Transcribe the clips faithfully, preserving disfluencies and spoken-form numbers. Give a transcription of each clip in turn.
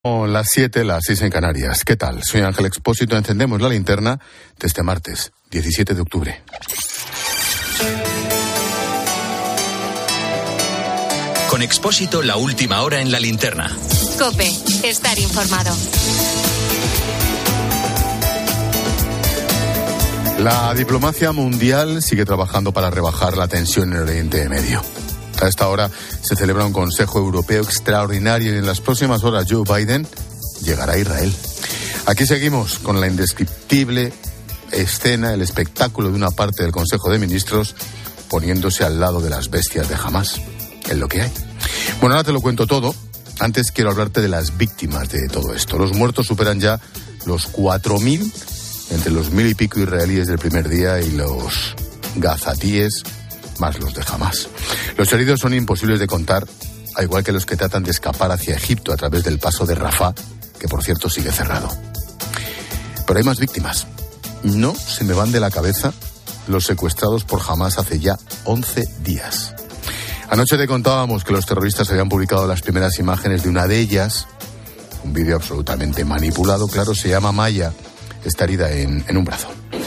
Las siete, las seis en Canarias. ¿Qué tal? Soy Ángel Expósito. Encendemos la linterna de este martes, diecisiete de octubre. Con Expósito, la última hora en la linterna. COPE, estar informado. La diplomacia mundial sigue trabajando para rebajar la tensión en el Oriente Medio. A esta hora se celebra un Consejo Europeo extraordinario y en las próximas horas Joe Biden llegará a Israel. Aquí seguimos con la indescriptible escena, el espectáculo de una parte del Consejo de Ministros poniéndose al lado de las bestias de Hamás. Es lo que hay. Bueno, ahora te lo cuento todo. Antes quiero hablarte de las víctimas de todo esto. Los muertos superan ya los cuatro mil, entre los mil y pico israelíes del primer día y los gazatíes más los de Hamás. Los heridos son imposibles de contar, al igual que los que tratan de escapar hacia Egipto a través del paso de Rafah, que por cierto sigue cerrado. Pero hay más víctimas. No se me van de la cabeza los secuestrados por Hamás hace ya once días. Anoche te contábamos que los terroristas habían publicado las primeras imágenes de una de ellas, un vídeo absolutamente manipulado, claro, se llama Maya, está herida en, en un brazo.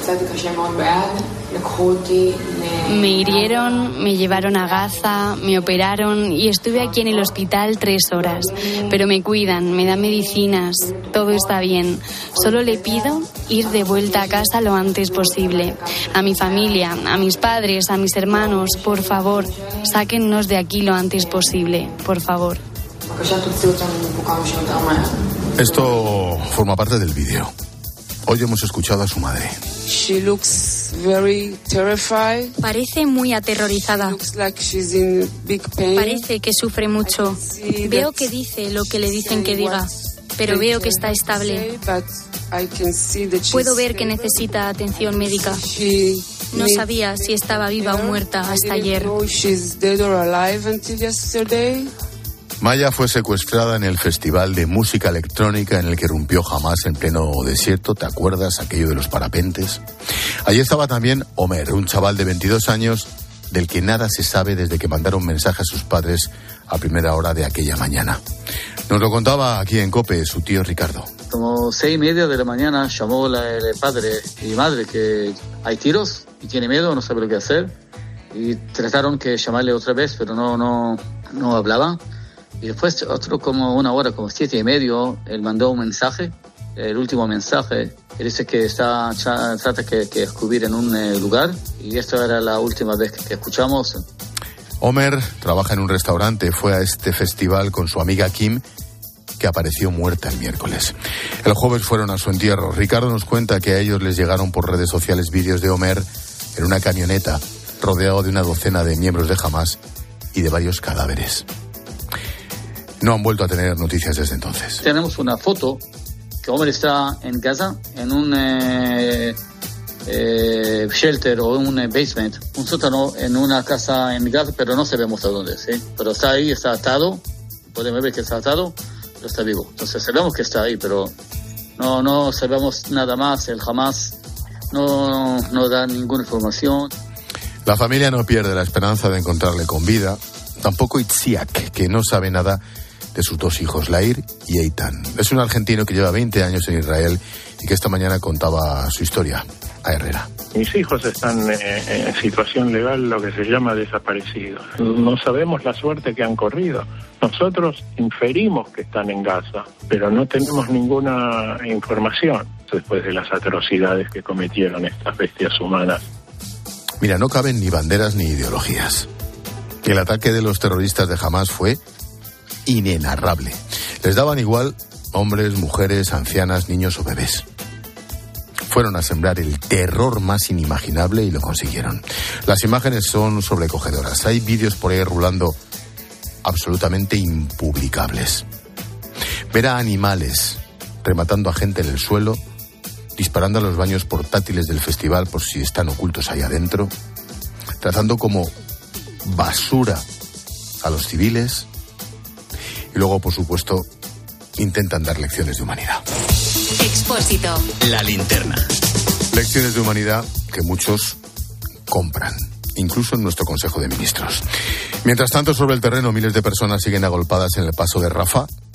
Me hirieron, me llevaron a Gaza, me operaron y estuve aquí en el hospital tres horas. Pero me cuidan, me dan medicinas, todo está bien. Solo le pido ir de vuelta a casa lo antes posible. A mi familia, a mis padres, a mis hermanos, por favor, sáquennos de aquí lo antes posible, por favor. Esto forma parte del vídeo. Hoy hemos escuchado a su madre. She looks very terrified. Parece muy aterrorizada. Looks like she's in big pain. Parece que sufre mucho. Veo que dice lo que le dicen que diga, pero veo que está estable. Puedo ver que necesita atención médica. No sabía si estaba viva o muerta hasta ayer. Maya fue secuestrada en el festival de música electrónica en el que irrumpió Hamás en pleno desierto. ¿Te acuerdas aquello de los parapentes? Allí estaba también Omer, un chaval de veintidós años del que nada se sabe desde que mandaron mensaje a sus padres a primera hora de aquella mañana. Nos lo contaba aquí en COPE su tío Ricardo. Como seis y media de la mañana llamó la, el padre y madre que hay tiros y tiene miedo, no sabe lo que hacer. Y trataron que llamarle otra vez, pero no, no, no hablaba. Y después otro como una hora, como siete y medio, él mandó un mensaje, el último mensaje, que dice que está trata que, que descubrir en un eh, lugar, y esta era la última vez que, que escuchamos. Omer trabaja en un restaurante, fue a este festival con su amiga Kim, que apareció muerta el miércoles. El jueves fueron a su entierro. Ricardo nos cuenta que a ellos les llegaron por redes sociales vídeos de Omer en una camioneta, rodeado de una docena de miembros de Hamás y de varios cadáveres. No han vuelto a tener noticias desde entonces. Tenemos una foto que Omer está en Gaza, en un eh, eh, shelter o un eh, basement, un sótano en una casa en Gaza, pero no sabemos a dónde, ¿sí? Pero está ahí, está atado, podemos ver que está atado, pero está vivo. Entonces sabemos que está ahí, pero no, no sabemos nada más. El Hamás no, no da ninguna información. La familia no pierde la esperanza de encontrarle con vida. Tampoco Itziak, que no sabe nada de sus dos hijos, Lair y Eitan. Es un argentino que lleva veinte años en Israel y que esta mañana contaba su historia a Herrera. Mis hijos están eh, en situación legal, lo que se llama desaparecidos. No sabemos la suerte que han corrido. Nosotros inferimos que están en Gaza, pero no tenemos ninguna información después de las atrocidades que cometieron estas bestias humanas. Mira, no caben ni banderas ni ideologías. El ataque de los terroristas de Hamás fue inenarrable. Les daban igual hombres, mujeres, ancianas, niños o bebés. Fueron a sembrar el terror más inimaginable y lo consiguieron. Las imágenes son sobrecogedoras. Hay vídeos por ahí rulando absolutamente impublicables. Ver a animales rematando a gente en el suelo, disparando a los baños portátiles del festival por si están ocultos ahí adentro, tratando como basura a los civiles y luego, por supuesto, intentan dar lecciones de humanidad. Expósito. La linterna. Lecciones de humanidad que muchos compran, incluso en nuestro Consejo de Ministros. Mientras tanto, sobre el terreno, miles de personas siguen agolpadas en el paso de Rafah,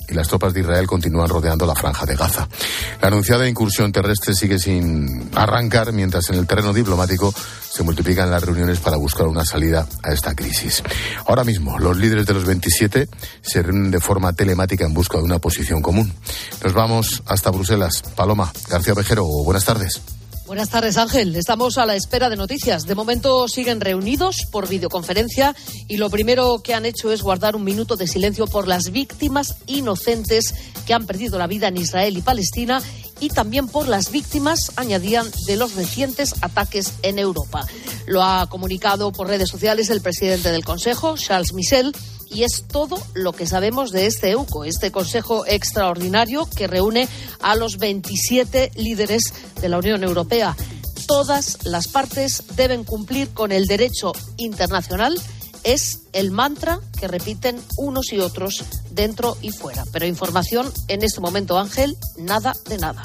y las tropas de Israel continúan rodeando la franja de Gaza. La anunciada incursión terrestre sigue sin arrancar, mientras en el terreno diplomático se multiplican las reuniones para buscar una salida a esta crisis. Ahora mismo, los líderes de los veintisiete se reúnen de forma telemática en busca de una posición común. Nos vamos hasta Bruselas. Paloma García Ovejero, buenas tardes. Buenas tardes, Ángel. Estamos a la espera de noticias. De momento siguen reunidos por videoconferencia y lo primero que han hecho es guardar un minuto de silencio por las víctimas inocentes que han perdido la vida en Israel y Palestina y también por las víctimas, añadían, de los recientes ataques en Europa. Lo ha comunicado por redes sociales el presidente del Consejo, Charles Michel, y es todo lo que sabemos de este EUCO, este Consejo Extraordinario que reúne a los veintisiete líderes de la Unión Europea. Todas las partes deben cumplir con el derecho internacional. Es el mantra que repiten unos y otros dentro y fuera. Pero información en este momento, Ángel, nada de nada.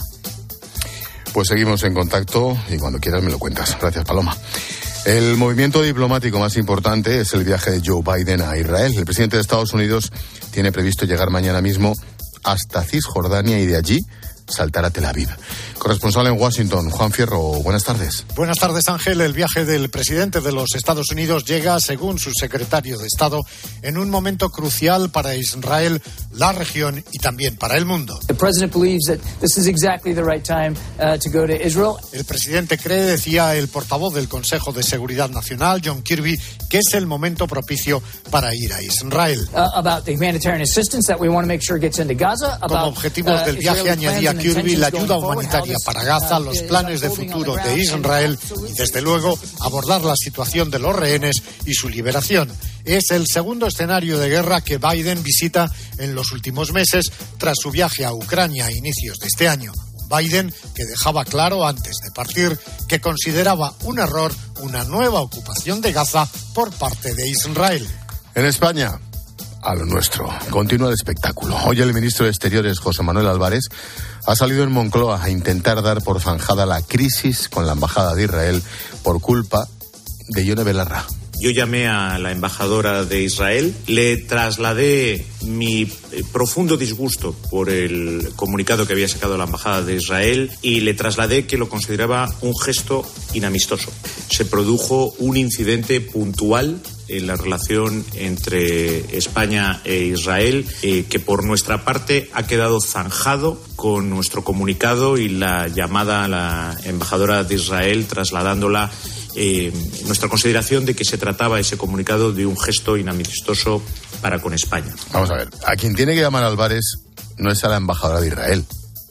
Pues seguimos en contacto y cuando quieras me lo cuentas. Gracias, Paloma. El movimiento diplomático más importante es el viaje de Joe Biden a Israel. El presidente de Estados Unidos tiene previsto llegar mañana mismo hasta Cisjordania y de allí saltar a Tel Aviv. Corresponsal en Washington, Juan Fierro, buenas tardes. Buenas tardes, Ángel. El viaje del presidente de los Estados Unidos llega, según su secretario de Estado, en un momento crucial para Israel, la región y también para el mundo. The president believes that this is exactly the right time uh, to go to Israel. El presidente cree, decía el portavoz del Consejo de Seguridad Nacional, John Kirby, que es el momento propicio para ir a Israel. Uh, about the humanitarian assistance that we want to make sure gets into Gaza. About, Como objetivos del viaje, añadía Kirby, la ayuda humanitaria para Gaza, los planes de futuro de Israel y, desde luego, abordar la situación de los rehenes y su liberación. Es el segundo escenario de guerra que Biden visita en los últimos meses tras su viaje a Ucrania a inicios de este año. Biden, que dejaba claro antes de partir que consideraba un error una nueva ocupación de Gaza por parte de Israel. En España, a lo nuestro, continúa el espectáculo. Hoy el ministro de Exteriores, José Manuel Álvarez, ha salido en Moncloa a intentar dar por zanjada la crisis con la embajada de Israel por culpa de Yone Belarra. Yo llamé a la embajadora de Israel, le trasladé mi profundo disgusto por el comunicado que había sacado la embajada de Israel y le trasladé que lo consideraba un gesto inamistoso. Se produjo un incidente puntual en la relación entre España e Israel, eh, que por nuestra parte ha quedado zanjado con nuestro comunicado y la llamada a la embajadora de Israel trasladándola eh, nuestra consideración de que se trataba ese comunicado de un gesto inamistoso para con España. Vamos a ver, a quien tiene que llamar Álvarez no es a la embajadora de Israel,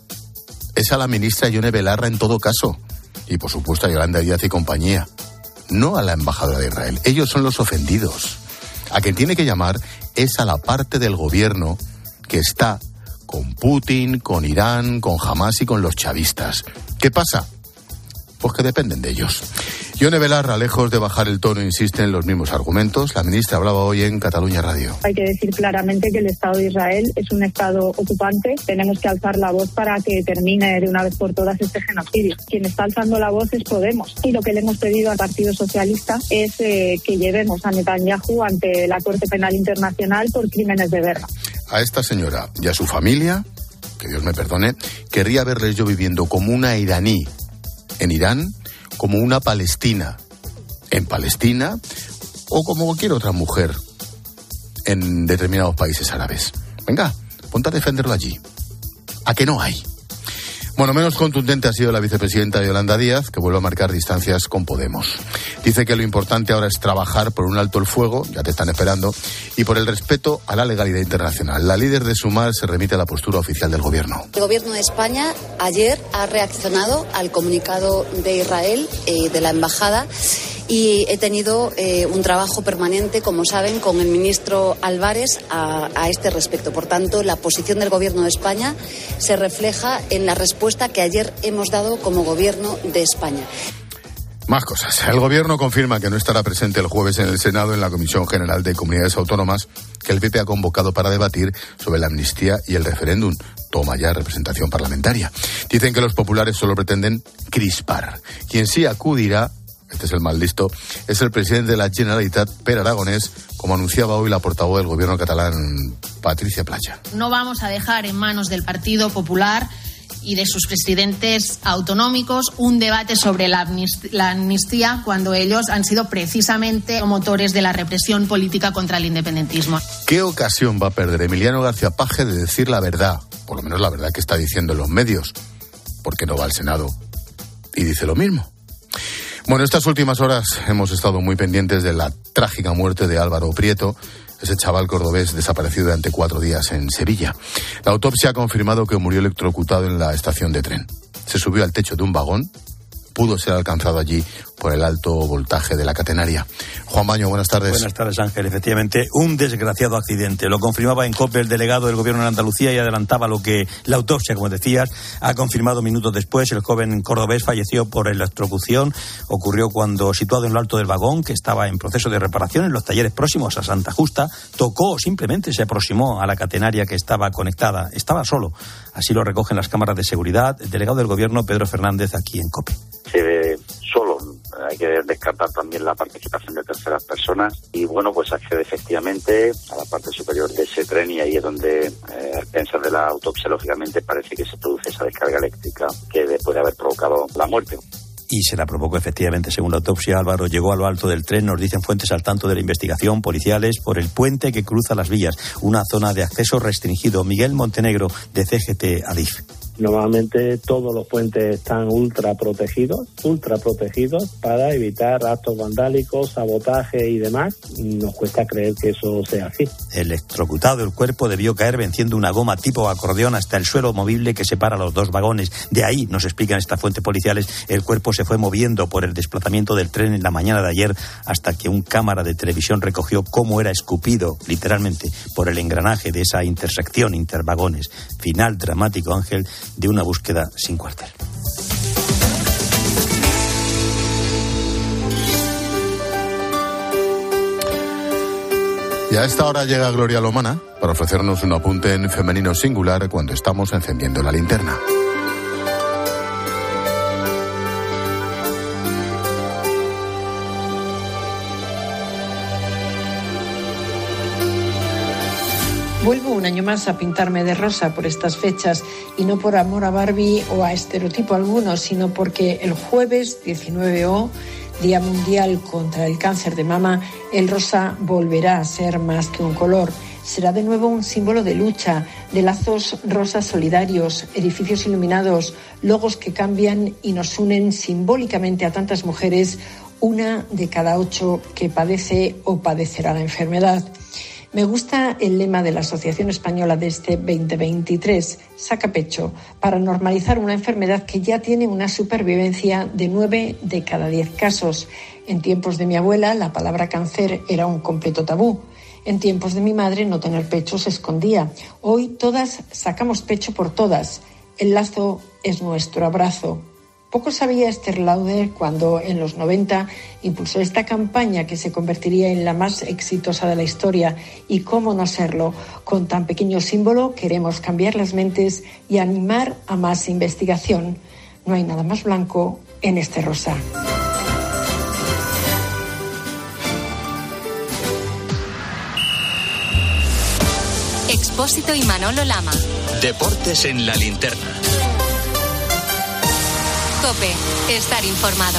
es a la ministra Yone Belarra en todo caso, y por supuesto a Yolanda Díaz y compañía. No a la embajadora de Israel. Ellos son los ofendidos. A quien tiene que llamar es a la parte del gobierno que está con Putin, con Irán, con Hamas y con los chavistas. ¿Qué pasa? Pues que dependen de ellos. Yone Belarra, lejos de bajar el tono, insiste en los mismos argumentos. La ministra hablaba hoy en Cataluña Radio. Hay que decir claramente que el Estado de Israel es un Estado ocupante. Tenemos que alzar la voz para que termine de una vez por todas este genocidio. Quien está alzando la voz es Podemos. Y lo que le hemos pedido al Partido Socialista es eh, que llevemos a Netanyahu ante la Corte Penal Internacional por crímenes de guerra. A esta señora y a su familia, que Dios me perdone, querría verles yo viviendo como una iraní en Irán, como una palestina en Palestina o como cualquier otra mujer en determinados países árabes. Venga, ponte a defenderlo allí. ¿A que no hay? Bueno, menos contundente ha sido la vicepresidenta Yolanda Díaz, que vuelve a marcar distancias con Podemos. Dice que lo importante ahora es trabajar por un alto el fuego, ya te están esperando, y por el respeto a la legalidad internacional. La líder de Sumar se remite a la postura oficial del gobierno. El gobierno de España ayer ha reaccionado al comunicado de Israel, eh, de la embajada, y he tenido eh, un trabajo permanente, como saben, con el ministro Álvarez a, a este respecto. Por tanto, la posición del Gobierno de España se refleja en la respuesta que ayer hemos dado como Gobierno de España. Más cosas. El Gobierno confirma que no estará presente el jueves en el Senado en la Comisión General de Comunidades Autónomas que el P P ha convocado para debatir sobre la amnistía y el referéndum. Toma ya representación parlamentaria. Dicen que los populares solo pretenden crispar. Quien sí acudirá, este es el más listo, es el presidente de la Generalitat, Pere Aragonès, como anunciaba hoy la portavoz del gobierno catalán, Patricia Playa. No vamos a dejar en manos del Partido Popular y de sus presidentes autonómicos un debate sobre la amnistía, la amnistía cuando ellos han sido precisamente promotores de la represión política contra el independentismo. ¿Qué ocasión va a perder Emiliano García Paje de decir la verdad? Por lo menos la verdad que está diciendo en los medios. Porque no va al Senado y dice lo mismo. Bueno, estas últimas horas hemos estado muy pendientes de la trágica muerte de Álvaro Prieto, ese chaval cordobés desaparecido durante cuatro días en Sevilla. La autopsia ha confirmado que murió electrocutado en la estación de tren. Se subió al techo de un vagón, pudo ser alcanzado allí por el alto voltaje de la catenaria. Juan Baño, buenas tardes. Buenas tardes, Ángel. Efectivamente, un desgraciado accidente. Lo confirmaba en COPE el delegado del Gobierno en Andalucía y adelantaba lo que la autopsia, como decías, ha confirmado minutos después. El joven cordobés falleció por electrocución. Ocurrió cuando, situado en lo alto del vagón, que estaba en proceso de reparación en los talleres próximos a Santa Justa, tocó o simplemente se aproximó a la catenaria que estaba conectada. Estaba solo. Así lo recogen las cámaras de seguridad. El delegado del Gobierno, Pedro Fernández, aquí en COPE. Se ve solo, hay que descartar también la participación de terceras personas y bueno, pues accede efectivamente a la parte superior de ese tren y ahí es donde, eh, al pensar de la autopsia, lógicamente parece que se produce esa descarga eléctrica que puede haber provocado la muerte. Y se la provocó efectivamente, según la autopsia. Álvaro llegó a lo alto del tren, nos dicen fuentes al tanto de la investigación, policiales, por el puente que cruza las vías, una zona de acceso restringido. Miguel Montenegro, de C G T Adif. Normalmente todos los puentes están ultra protegidos, ultra protegidos para evitar actos vandálicos, sabotaje y demás. Nos cuesta creer que eso sea así. Electrocutado, el cuerpo debió caer venciendo una goma tipo acordeón hasta el suelo movible que separa los dos vagones. De ahí, nos explican estas fuentes policiales, el cuerpo se fue moviendo por el desplazamiento del tren en la mañana de ayer hasta que un cámara de televisión recogió cómo era escupido, literalmente, por el engranaje de esa intersección intervagones. Final dramático, Ángel, de una búsqueda sin cuartel. Y a esta hora llega Gloria Lomana para ofrecernos un apunte en femenino singular cuando estamos encendiendo la linterna. Vuelvo un año más a pintarme de rosa por estas fechas y no por amor a Barbie o a estereotipo alguno, sino porque el jueves diecinueve O, Día Mundial contra el Cáncer de Mama, el rosa volverá a ser más que un color. Será de nuevo un símbolo de lucha, de lazos rosas solidarios, edificios iluminados, logos que cambian y nos unen simbólicamente a tantas mujeres, una de cada ocho que padece o padecerá la enfermedad. Me gusta el lema de la Asociación Española de este veinte veintitrés, Saca Pecho, para normalizar una enfermedad que ya tiene una supervivencia de nueve de cada diez casos. En tiempos de mi abuela, la palabra cáncer era un completo tabú. En tiempos de mi madre, no tener pecho se escondía. Hoy todas sacamos pecho por todas. El lazo es nuestro abrazo. Poco sabía Esther Lauder cuando, en los noventa, impulsó esta campaña que se convertiría en la más exitosa de la historia. Y cómo no serlo, con tan pequeño símbolo queremos cambiar las mentes y animar a más investigación. No hay nada más blanco en este rosa. Expósito y Manolo Lama. Deportes en la linterna. COPE, estar informado.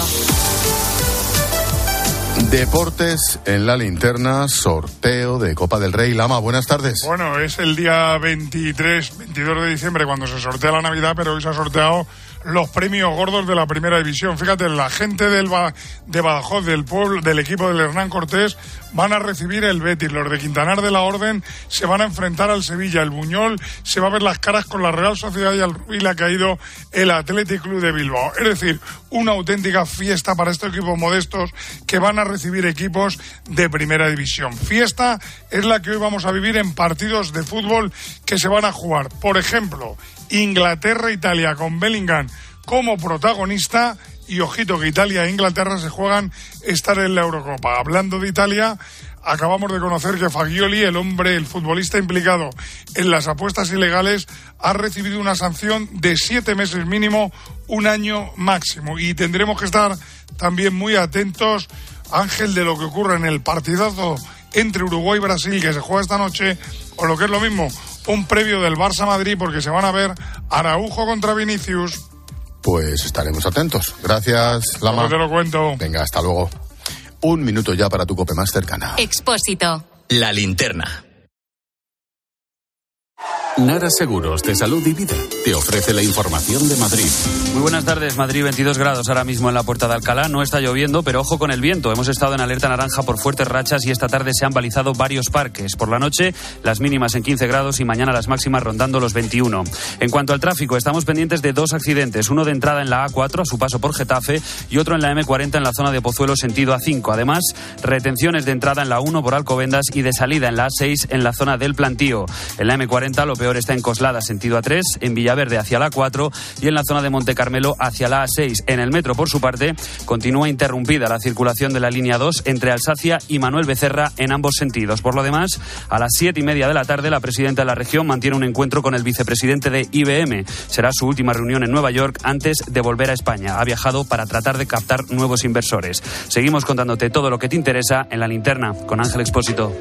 Deportes en la linterna, sorteo de Copa del Rey. Lama, buenas tardes. Bueno, es el día veintitrés, veintidós de diciembre cuando se sortea la Navidad, pero hoy se ha sorteado los premios gordos de la primera división. Fíjate, la gente del ba- de Badajoz, del pueblo, del equipo del Hernán Cortés, van a recibir el Betis. Los de Quintanar de la Orden se van a enfrentar al Sevilla. El Buñol se va a ver las caras con la Real Sociedad y al Rubí le ha caído el Athletic Club de Bilbao. Es decir, una auténtica fiesta para estos equipos modestos que van a recibir equipos de primera división. Fiesta es la que hoy vamos a vivir en partidos de fútbol que se van a jugar. Por ejemplo, Inglaterra-Italia con Bellingham como protagonista y ojito que Italia e Inglaterra se juegan estar en la Eurocopa. Hablando de Italia, acabamos de conocer que Fagioli, el hombre, el futbolista implicado en las apuestas ilegales, ha recibido una sanción de siete meses mínimo, un año máximo. Y tendremos que estar también muy atentos, Ángel, de lo que ocurre en el partidazo entre Uruguay y Brasil que se juega esta noche, o lo que es lo mismo, un previo del Barça-Madrid, porque se van a ver Araujo contra Vinicius. Pues estaremos atentos. Gracias, Lama. No te lo cuento. Venga, hasta luego. Un minuto ya para tu COPE más cercana. Expósito. La linterna. Nara Seguros de Salud y Vida te ofrece la información de Madrid. Muy buenas tardes. Madrid, veintidós grados ahora mismo en la Puerta de Alcalá. No está lloviendo, pero ojo con el viento. Hemos estado en alerta naranja por fuertes rachas y esta tarde se han balizado varios parques. Por la noche, las mínimas en quince grados y mañana las máximas rondando los veintiuno. En cuanto al tráfico, estamos pendientes de dos accidentes. Uno de entrada en la A cuatro a su paso por Getafe y otro en la eme cuarenta en la zona de Pozuelo sentido A cinco. Además, retenciones de entrada en la uno por Alcobendas y de salida en la A seis en la zona del Plantío. En la eme cuarenta lo peor está en Coslada sentido A tres, en Villaverde hacia la A cuatro y en la zona de Monte Carmelo hacia la A seis. En el metro, por su parte, continúa interrumpida la circulación de la línea dos entre Alsacia y Manuel Becerra en ambos sentidos. Por lo demás, a las siete y media de la tarde, la presidenta de la región mantiene un encuentro con el vicepresidente de I B M. Será su última reunión en Nueva York antes de volver a España. Ha viajado para tratar de captar nuevos inversores. Seguimos contándote todo lo que te interesa en La Linterna con Ángel Expósito.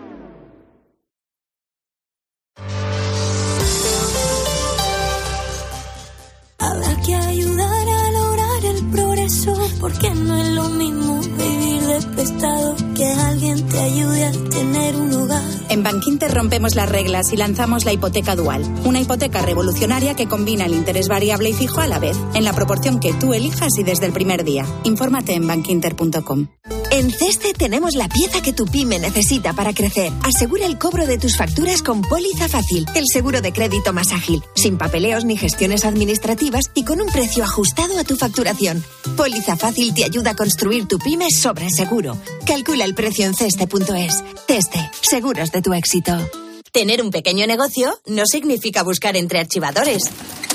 Porque no es lo mismo vivir de prestado que alguien te ayude a tener un hogar. En Bankinter rompemos las reglas y lanzamos la hipoteca dual, una hipoteca revolucionaria que combina el interés variable y fijo a la vez, en la proporción que tú elijas y desde el primer día. Infórmate en bankinter punto com. En Ceste tenemos la pieza que tu pyme necesita para crecer. Asegura el cobro de tus facturas con Póliza Fácil, el seguro de crédito más ágil, sin papeleos ni gestiones administrativas y con un precio ajustado a tu facturación. Póliza Fácil te ayuda a construir tu pyme sobre seguro. Calcula el precio en ceste punto es. Ceste, seguros de tu éxito. Tener un pequeño negocio no significa buscar entre archivadores.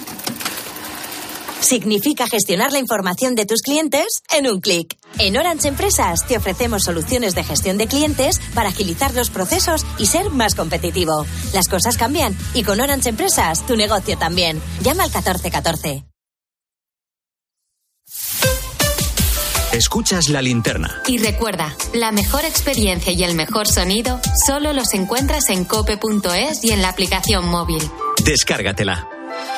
Significa gestionar la información de tus clientes en un clic. En Orange Empresas te ofrecemos soluciones de gestión de clientes para agilizar los procesos y ser más competitivo. Las cosas cambian y con Orange Empresas tu negocio también. Llama al catorce catorce. Escuchas La Linterna. Y recuerda, la mejor experiencia y el mejor sonido solo los encuentras en cope punto es y en la aplicación móvil. Descárgatela.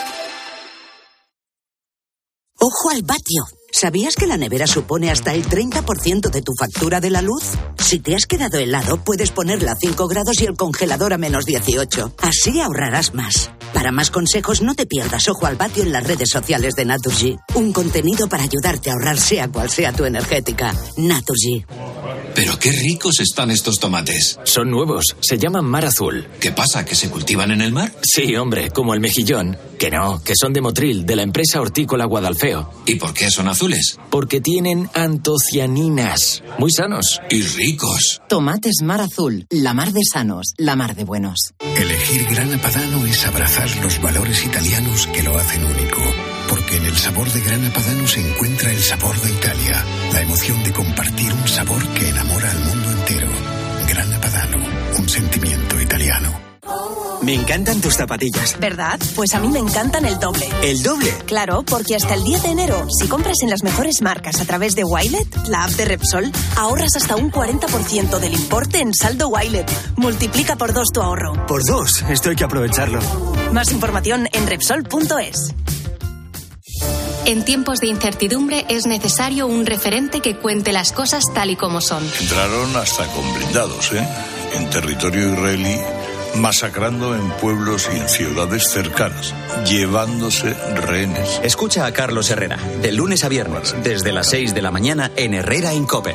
¡Ojo al vatio! ¿Sabías que la nevera supone hasta el treinta por ciento de tu factura de la luz? Si te has quedado helado, puedes ponerla a cinco grados y el congelador a menos dieciocho. Así ahorrarás más. Para más consejos, no te pierdas Ojo al vatio en las redes sociales de Naturgy. Un contenido para ayudarte a ahorrar sea cual sea tu energética. Naturgy. Pero qué ricos están estos tomates. Son nuevos, se llaman Mar Azul. ¿Qué pasa, que se cultivan en el mar? Sí, hombre, como el mejillón. Que no, que son de Motril, de la empresa hortícola Guadalfeo. ¿Y por qué son azules? Porque tienen antocianinas. Muy sanos. Y ricos. Tomates Mar Azul, la mar de sanos, la mar de buenos. Elegir Grana Padano es abrazar los valores italianos que lo hacen único. Porque en el sabor de Grana Padano se encuentra el sabor de Italia. La emoción de compartir un sabor que enamora al mundo entero. Grana Padano, un sentimiento italiano. Me encantan tus zapatillas. ¿Verdad? Pues a mí me encantan el doble. ¿El doble? Claro, porque hasta el diez de enero, si compras en las mejores marcas a través de Wilet, la app de Repsol, ahorras hasta un cuarenta por ciento del importe en saldo Wilet. Multiplica por dos tu ahorro. Por dos, esto hay que aprovecharlo. Más información en Repsol punto es. En tiempos de incertidumbre es necesario un referente que cuente las cosas tal y como son. Entraron hasta con blindados, ¿eh? En territorio israelí, masacrando en pueblos y en ciudades cercanas, llevándose rehenes. Escucha a Carlos Herrera, de lunes a viernes, desde las seis de la mañana en Herrera en COPE.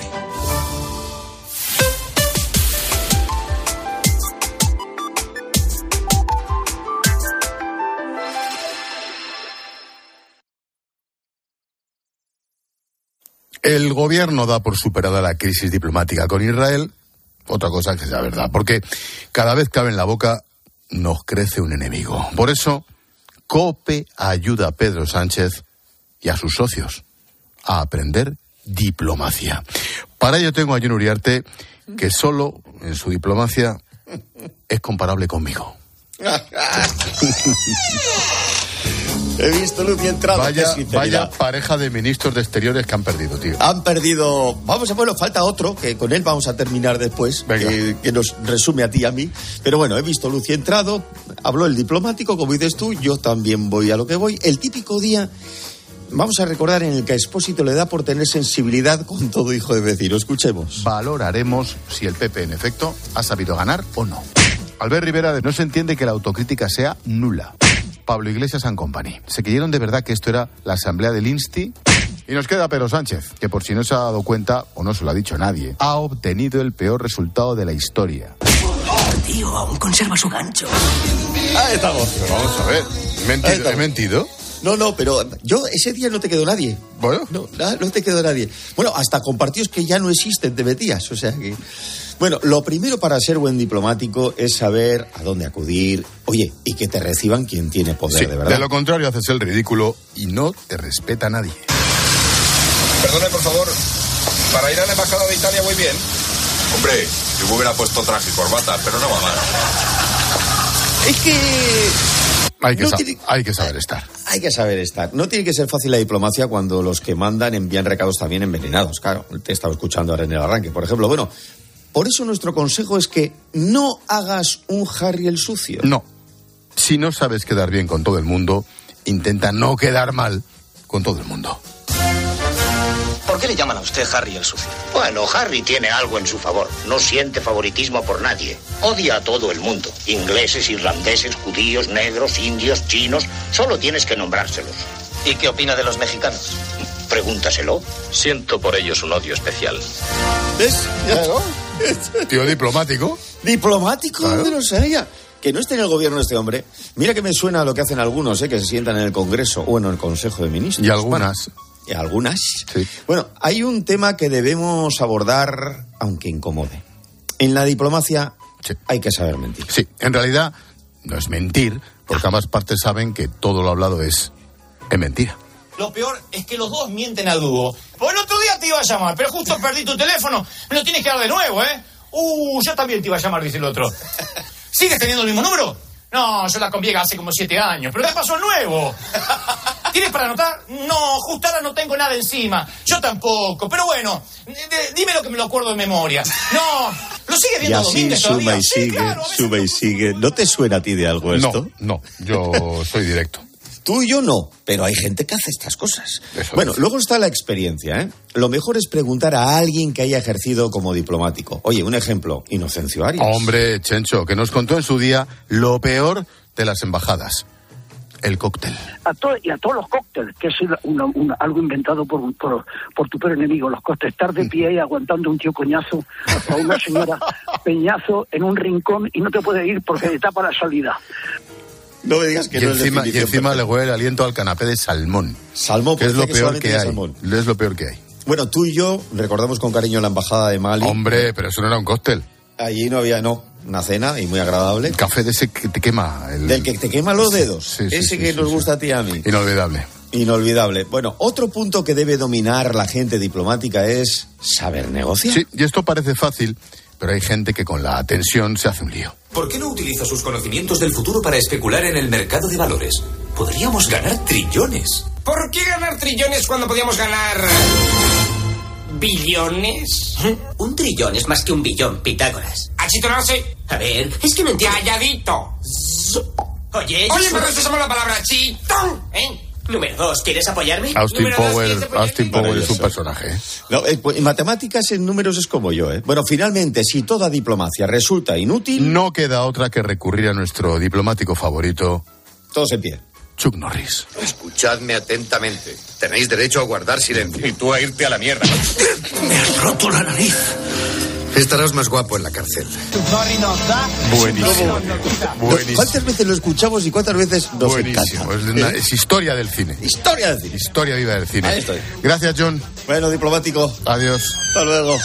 El gobierno da por superada la crisis diplomática con Israel. Otra cosa que sea verdad, porque cada vez que abre la boca nos crece un enemigo. Por eso, COPE ayuda a Pedro Sánchez y a sus socios a aprender diplomacia. Para ello tengo a Jon Uriarte, que solo en su diplomacia es comparable conmigo. He visto luz y entrado. Vaya, vaya pareja de ministros de Exteriores que han perdido, tío. Han perdido... Vamos a bueno, falta otro, que con él vamos a terminar después, que, que nos resume a ti y a mí. Pero bueno, he visto luz y entrado, habló el diplomático, como dices tú, yo también voy a lo que voy. El típico día... Vamos a recordar en el que a Expósito le da por tener sensibilidad con todo hijo de vecino. Escuchemos. Valoraremos si el P P, en efecto, ha sabido ganar o no. Albert Rivera, no se entiende que la autocrítica sea nula. Pablo Iglesias and Company. ¿Se creyeron de verdad que esto era la asamblea del Insti? Y nos queda Pedro Sánchez, que por si no se ha dado cuenta, o no se lo ha dicho nadie, ha obtenido el peor resultado de la historia. Oh, tío, aún conserva su gancho. Ahí estamos. Pero vamos a ver, ¿mentido, ¿he mentido? No, no, pero yo ese día no te quedó nadie. Bueno. No, no te quedó nadie. Bueno, hasta con partidos que ya no existen te metías, o sea que... Bueno, lo primero para ser buen diplomático es saber a dónde acudir, oye, y que te reciban quien tiene poder, Sí, de verdad. de lo contrario haces el ridículo y no te respeta nadie. Perdone, por favor, para ir a la embajada de Italia voy bien. Hombre, yo me hubiera puesto traje y corbata, pero no va mal. Es que... Hay que, no sa- tiene... hay que saber estar. Hay que saber estar. No tiene que ser fácil la diplomacia cuando los que mandan envían recados también envenenados. Claro, te he estado escuchando ahora en el arranque. Por ejemplo, bueno, por eso nuestro consejo es que no hagas un Harry el sucio. No. Si no sabes quedar bien con todo el mundo, intenta no quedar mal con todo el mundo. ¿Por qué le llaman a usted Harry el sucio? Bueno, Harry tiene algo en su favor. No siente favoritismo por nadie. Odia a todo el mundo. Ingleses, irlandeses, judíos, negros, indios, chinos. Solo tienes que nombrárselos. ¿Y qué opina de los mexicanos? Pregúntaselo. Siento por ellos un odio especial. ¿Ves? Claro. Tío diplomático. Diplomático, Claro. de no sabía. Que no esté en el gobierno este hombre. Mira que me suena a lo que hacen algunos, ¿eh? Que se sientan en el Congreso o en el Consejo de Ministros. Y algunas. Y algunas. Sí. Bueno, hay un tema que debemos abordar, aunque incomode. En la diplomacia Sí. hay que saber mentir. Sí, en realidad no es mentir, porque ambas partes saben que todo lo hablado es, es mentira. Lo peor es que los dos mienten a dúo. Pues el otro día te iba a llamar, pero justo perdí tu teléfono. Me lo tienes que dar de nuevo, ¿eh? Uh, yo también te iba a llamar, dice el otro. ¿Sigues teniendo el mismo número? No, yo la cambié hace como siete años, pero ¿qué pasó el nuevo? ¿Tienes para anotar? No, justo ahora no tengo nada encima. Yo tampoco, pero bueno, d- dime lo que me lo acuerdo de memoria. No, ¿lo sigue Y viendo así Domínguez suma todavía? y Sí, sigue, claro, a veces suma y sigue. ¿No te suena a ti de algo esto? No, no, yo soy directo. Tú y yo no, pero hay gente que hace estas cosas. Eso Bueno, es. luego está la experiencia, ¿eh? Lo mejor es preguntar a alguien que haya ejercido como diplomático. Oye, un ejemplo, Inocencio Arias. Hombre, Chencho, que nos contó en su día lo peor de las embajadas. El cóctel. A to- y a todos los cócteles, que es una- una- algo inventado por, por, por tu peor enemigo, los cócteles. Estar de pie ahí aguantando un tío coñazo hasta una señora peñazo en un rincón y no te puede ir porque te tapa la salida. No me digas que Y no es encima, y definición encima le perfecta. huele el aliento al canapé de salmón. Salmón, Que es parece lo que peor solamente que hay hay. salmón. Es lo peor que hay. Bueno, tú y yo recordamos con cariño la embajada de Mali. Hombre, pero eso no era un cóctel. Allí no había, no, una cena y muy agradable. Café de ese que te quema. El... Del que te quema los dedos. Sí, sí, Ese sí, que sí, nos sí. gusta a ti y a mí. Inolvidable. Inolvidable. Bueno, otro punto que debe dominar la gente diplomática es saber negociar. Sí, y esto parece fácil, pero hay gente que con la tensión se hace un lío. ¿Por qué no utiliza sus conocimientos del futuro para especular en el mercado de valores? Podríamos ganar trillones. ¿Por qué ganar trillones cuando podíamos ganar billones? Un trillón es más que un billón, Pitágoras. Achitonarse. A ver, es que no entiendo. Calladito. Oye, Oye, yo pero soy- esto somos la palabra chitón, ¿eh? Número dos, ¿quieres apoyarme? Austin Número dos, Power, ¿quieres Austin Power es un Maravilloso. personaje. ¿eh? No, eh, pues, en matemáticas, en números es como yo, ¿eh? Bueno, finalmente, si toda diplomacia resulta inútil, No queda otra que recurrir a nuestro diplomático favorito, todos en pie. Chuck Norris. Escuchadme atentamente. Tenéis derecho a guardar silencio. Y tú a irte a la mierda. Me has roto la nariz. Estarás más guapo en la cárcel. Buenísimo. Buenísimo. ¿Cuántas veces lo escuchamos y cuántas veces nos Buenísimo. encanta? Es, una- ¿Eh? es historia del cine. Historia del cine. Historia viva del cine. Ahí estoy. Gracias, John. Bueno, diplomático, Adiós. hasta luego.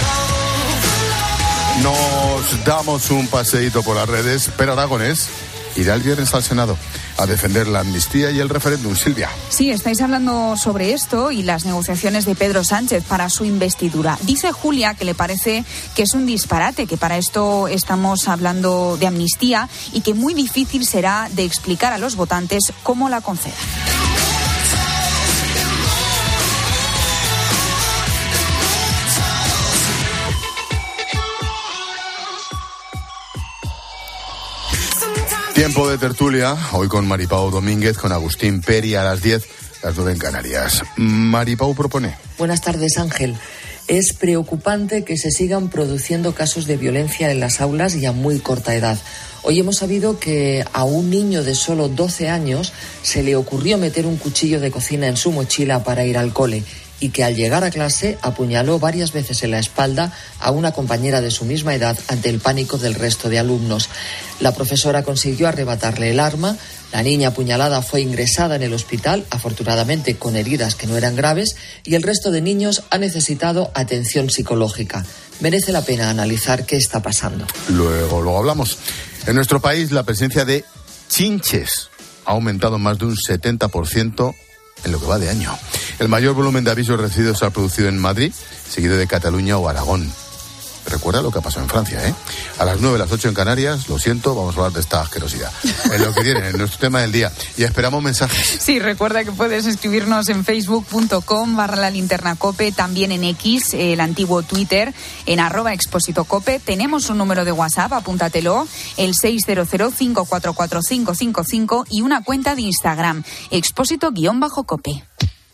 Nos damos un paseíto por las redes. Pero Aragonés, irá el viernes al Senado a defender la amnistía y el referéndum. Silvia. Sí, estáis hablando sobre esto y las negociaciones de Pedro Sánchez para su investidura. Dice Julia que le parece que es un disparate, que para esto estamos hablando de amnistía y que muy difícil será de explicar a los votantes cómo la conceda. Tiempo de tertulia, hoy con Maripau Domínguez, con Agustín Peri a las diez, las nueve en Canarias. Maripau propone. Buenas tardes, Ángel. Es preocupante que se sigan produciendo casos de violencia en las aulas y a muy corta edad. Hoy hemos sabido que a un niño de solo doce años se le ocurrió meter un cuchillo de cocina en su mochila para ir al cole y que al llegar a clase apuñaló varias veces en la espalda a una compañera de su misma edad ante el pánico del resto de alumnos. La profesora consiguió arrebatarle el arma. La niña apuñalada fue ingresada en el hospital, afortunadamente con heridas que no eran graves, y el resto de niños ha necesitado atención psicológica. Merece la pena analizar qué está pasando. Luego, luego hablamos. En nuestro país la presencia de chinches ha aumentado más de un setenta por ciento en lo que va de año. El mayor volumen de avisos recibidos se ha producido en Madrid, seguido de Cataluña o Aragón. Recuerda lo que ha pasado en Francia, ¿eh? A las nueve, las ocho en Canarias, lo siento, vamos a hablar de esta asquerosidad. En lo que tienen, en nuestro tema del día. Y esperamos mensajes. Sí, recuerda que puedes escribirnos en facebook punto com barra la linterna cope, también en X, el antiguo Twitter, en arroba expósito cope. Tenemos un número de WhatsApp, apúntatelo, el seis cero cero, cinco cuatro cuatro, cinco cinco cinco, y una cuenta de Instagram, expósito-cope.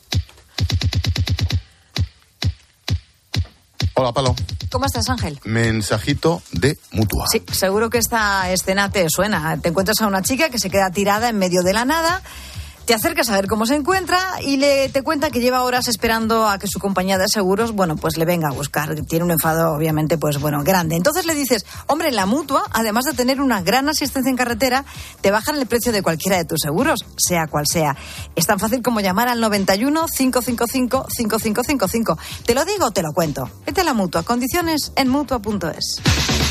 Hola, Palo. ¿Cómo estás, Ángel? Mensajito de Mutua. Sí, seguro que esta escena te suena. Te encuentras a una chica que se queda tirada en medio de la nada. Te acercas a ver cómo se encuentra y le te cuenta que lleva horas esperando a que su compañía de seguros, bueno, pues le venga a buscar. Tiene un enfado, obviamente, pues bueno, grande. Entonces le dices, hombre, en la Mutua, además de tener una gran asistencia en carretera, te bajan el precio de cualquiera de tus seguros, sea cual sea. Es tan fácil como llamar al noventa y uno, cinco cinco cinco, cinco cinco cinco cinco. ¿Te lo digo o te lo cuento? Vete a la Mutua. Condiciones en mutua punto es.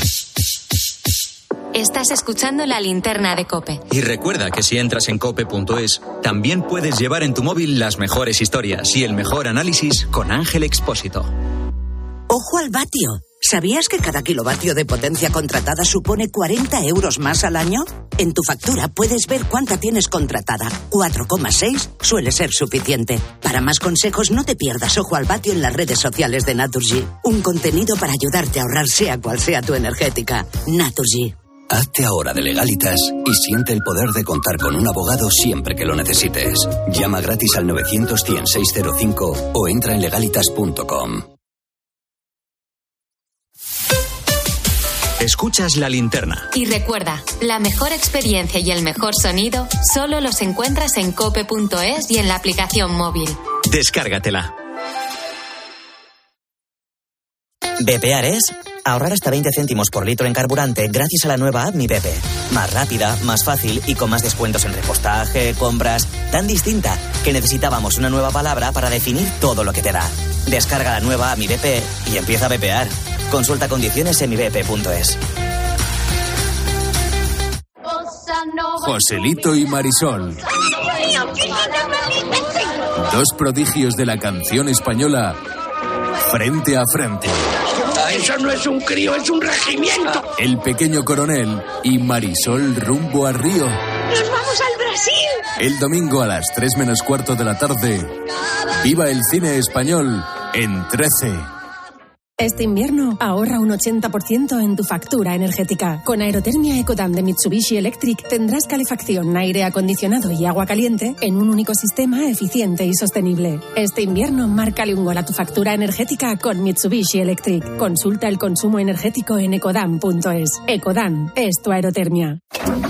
Estás escuchando La Linterna de COPE. Y recuerda que si entras en cope punto es, también puedes llevar en tu móvil las mejores historias y el mejor análisis con Ángel Expósito. ¡Ojo al vatio! ¿Sabías que cada kilovatio de potencia contratada supone cuarenta euros más al año? En tu factura puedes ver cuánta tienes contratada. cuatro coma seis suele ser suficiente. Para más consejos, no te pierdas Ojo al vatio en las redes sociales de Naturgy. Un contenido para ayudarte a ahorrar sea cual sea tu energética. Naturgy. Hazte ahora de Legalitas y siente el poder de contar con un abogado siempre que lo necesites. Llama gratis al novecientos, cien, seiscientos cinco o entra en legalitas punto com. Escuchas La Linterna. Y recuerda, la mejor experiencia y el mejor sonido solo los encuentras en cope punto es y en la aplicación móvil. Descárgatela. Bepear es ahorrar hasta veinte céntimos por litro en carburante gracias a la nueva app Mi B P. Más rápida, más fácil y con más descuentos en repostaje, compras, tan distinta que necesitábamos una nueva palabra para definir todo lo que te da. Descarga la nueva app Mi B P y empieza a bepear. Consulta condiciones en mi b p punto es. Joselito y Marisol. Dos prodigios de la canción española frente a frente. Eso no es un crío, es un regimiento. El pequeño coronel y Marisol rumbo a Río. ¡Nos vamos al Brasil! El domingo a las tres menos cuarto de la tarde. ¡Viva el cine español en trece! Este invierno ahorra un ochenta por ciento en tu factura energética. Con Aerotermia Ecodan de Mitsubishi Electric tendrás calefacción, aire acondicionado y agua caliente en un único sistema eficiente y sostenible. Este invierno márcale un gol a tu factura energética con Mitsubishi Electric. Consulta el consumo energético en ecodan punto es. Ecodan es tu aerotermia.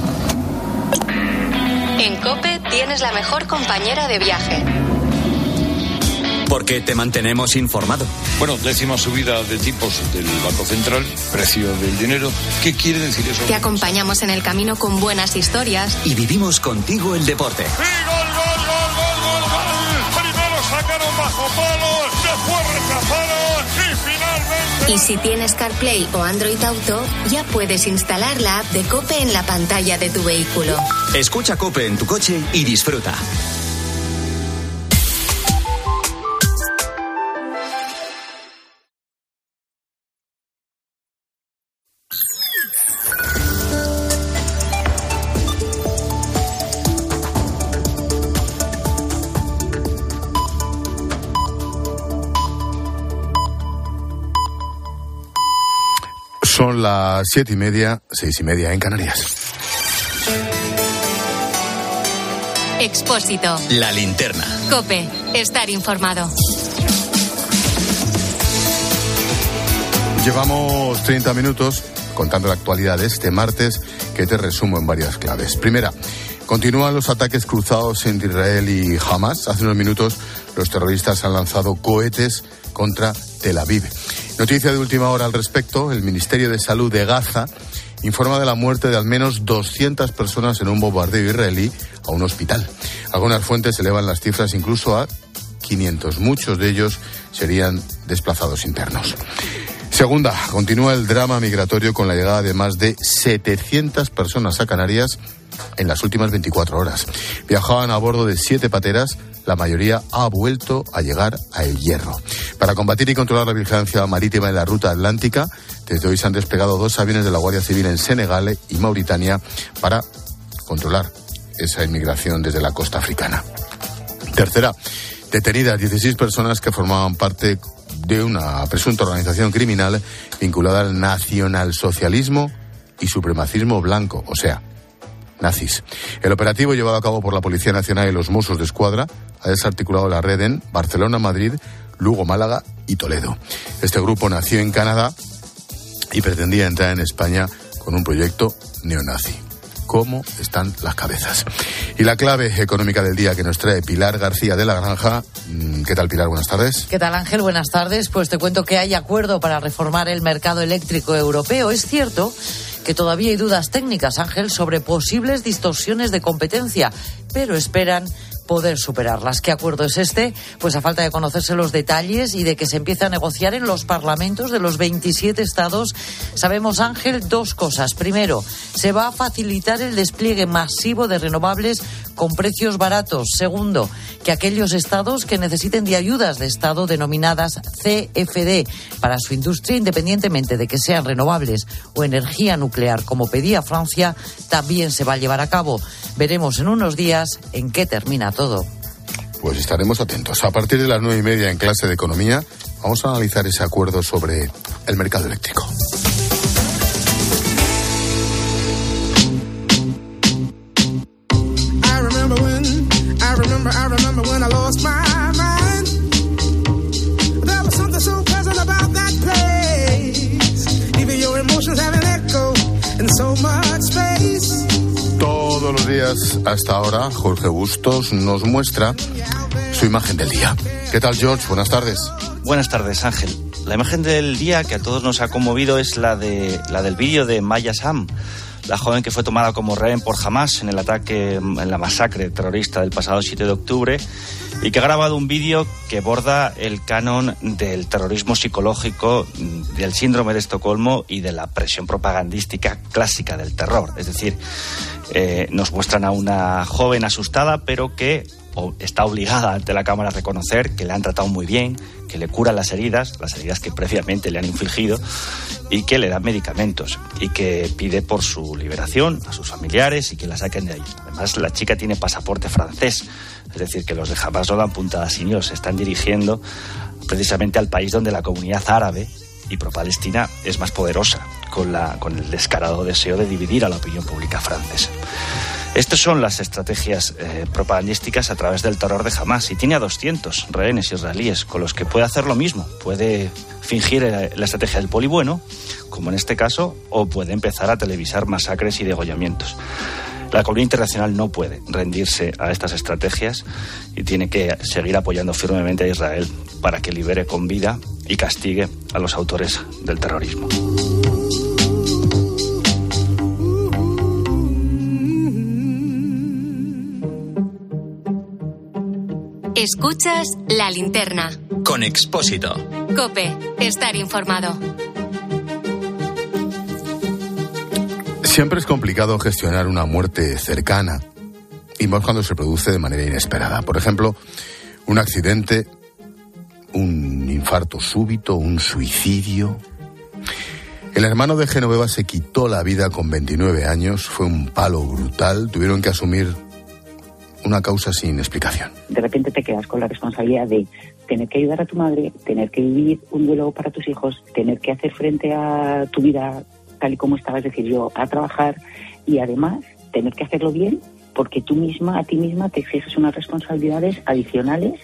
En COPE tienes la mejor compañera de viaje. Porque te mantenemos informado. Bueno, décima subida de tipos del Banco Central, precio del dinero. ¿Qué quiere decir eso? Te acompañamos en el camino con buenas historias. Y vivimos contigo el deporte. ¡Sí, gol, gol, gol, gol, gol, gol! Primero sacaron bajo palos, después rechazaron y finalmente Y si tienes CarPlay o Android Auto, ya puedes instalar la app de COPE en la pantalla de tu vehículo. Escucha COPE en tu coche y disfruta. Son las siete y media, seis y media en Canarias. Expósito. La linterna. COPE. Estar informado. Llevamos treinta minutos contando la actualidad de este martes, que te resumo en varias claves. Primera, continúan los ataques cruzados entre Israel y Hamas. Hace unos minutos los terroristas han lanzado cohetes contra Tel Aviv. Noticia de última hora al respecto: el Ministerio de Salud de Gaza informa de la muerte de al menos doscientas personas en un bombardeo israelí a un hospital. Algunas fuentes elevan las cifras incluso a quinientos. Muchos de ellos serían desplazados internos. Segunda, continúa el drama migratorio con la llegada de más de setecientas personas a Canarias en las últimas veinticuatro horas. Viajaban a bordo de siete pateras. La mayoría ha vuelto a llegar a El Hierro. Para combatir y controlar la vigilancia marítima en la ruta atlántica, desde hoy se han desplegado dos aviones de la Guardia Civil en Senegal y Mauritania para controlar esa inmigración desde la costa africana. Tercera, detenidas dieciséis personas que formaban parte de una presunta organización criminal vinculada al nacionalsocialismo y supremacismo blanco, o sea, nazis. El operativo llevado a cabo por la Policía Nacional y los Mossos de Escuadra ha desarticulado la red en Barcelona, Madrid, Lugo, Málaga y Toledo. Este grupo nació en Canadá y pretendía entrar en España con un proyecto neonazi. ¿Cómo están las cabezas? Y la clave económica del día que nos trae Pilar García de la Granja. ¿Qué tal, Pilar? Buenas tardes. ¿Qué tal, Ángel? Buenas tardes. Pues te cuento que hay acuerdo para reformar el mercado eléctrico europeo. Es cierto que todavía hay dudas técnicas, Ángel, sobre posibles distorsiones de competencia, pero esperan poder superarlas. ¿Qué acuerdo es este? Pues a falta de conocerse los detalles y de que se empiece a negociar en los parlamentos de los veintisiete estados, sabemos, Ángel, dos cosas. Primero, se va a facilitar el despliegue masivo de renovables con precios baratos. Segundo, que aquellos estados que necesiten de ayudas de Estado denominadas C F D para su industria, independientemente de que sean renovables o energía nuclear, como pedía Francia, también se va a llevar a cabo. Veremos en unos días en qué termina todo. Pues estaremos atentos. A partir de las nueve y media en clase de economía vamos a analizar ese acuerdo sobre el mercado eléctrico. Todos los días hasta ahora Jorge Bustos nos muestra su imagen del día. ¿Qué tal, George? Buenas tardes. Buenas tardes, Ángel. La imagen del día que a todos nos ha conmovido es la de la del vídeo de Maya Sam, la joven que fue tomada como rehén por Hamas en el ataque, en la masacre terrorista del pasado siete de octubre, y que ha grabado un vídeo que borda el canon del terrorismo psicológico, del síndrome de Estocolmo y de la presión propagandística clásica del terror. Es decir, eh, nos muestran a una joven asustada, pero que está obligada ante la cámara a reconocer que le han tratado muy bien, que le curan las heridas, las heridas que previamente le han infligido, y que le dan medicamentos, y que pide por su liberación a sus familiares y que la saquen de ahí. Además, la chica tiene pasaporte francés, es decir, que los de Hamas no dan puntadas sin hilo, se están dirigiendo precisamente al país donde la comunidad árabe y pro-palestina es más poderosa, con, la, con el descarado deseo de dividir a la opinión pública francesa. Estas son las estrategias eh, propagandísticas a través del terror de Hamas, y tiene a doscientos rehenes israelíes con los que puede hacer lo mismo. Puede fingir eh, la estrategia del poli bueno, como en este caso, o puede empezar a televisar masacres y degollamientos. La comunidad internacional no puede rendirse a estas estrategias y tiene que seguir apoyando firmemente a Israel para que libere con vida y castigue a los autores del terrorismo. Escuchas La Linterna. Con Expósito. COPE. Estar informado. Siempre es complicado gestionar una muerte cercana, y más cuando se produce de manera inesperada. Por ejemplo, un accidente, un infarto súbito, un suicidio. El hermano de Genoveva se quitó la vida con veintinueve años, fue un palo brutal, tuvieron que asumir una causa sin explicación. De repente te quedas con la responsabilidad de tener que ayudar a tu madre, tener que vivir un duelo para tus hijos, tener que hacer frente a tu vida tal y como estaba, es decir, yo, a trabajar, y además tener que hacerlo bien, porque tú misma, a ti misma, te exiges unas responsabilidades adicionales.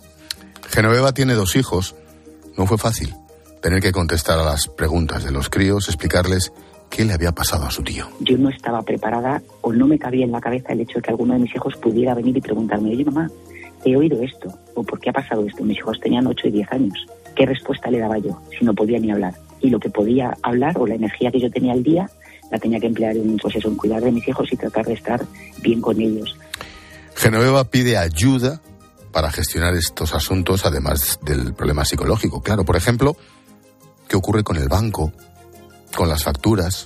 Genoveva tiene dos hijos. No fue fácil tener que contestar a las preguntas de los críos, explicarles qué le había pasado a su tío. Yo no estaba preparada, o no me cabía en la cabeza el hecho de que alguno de mis hijos pudiera venir y preguntarme: oye, mamá, he oído esto, o ¿por qué ha pasado esto? Mis hijos tenían ocho y diez años. ¿Qué respuesta le daba yo si no podía ni hablar? Y lo que podía hablar, o la energía que yo tenía al día, la tenía que emplear en, pues eso, en cuidar de mis hijos y tratar de estar bien con ellos. Genoveva pide ayuda para gestionar estos asuntos, además del problema psicológico. Claro, por ejemplo, ¿qué ocurre con el banco, con las facturas?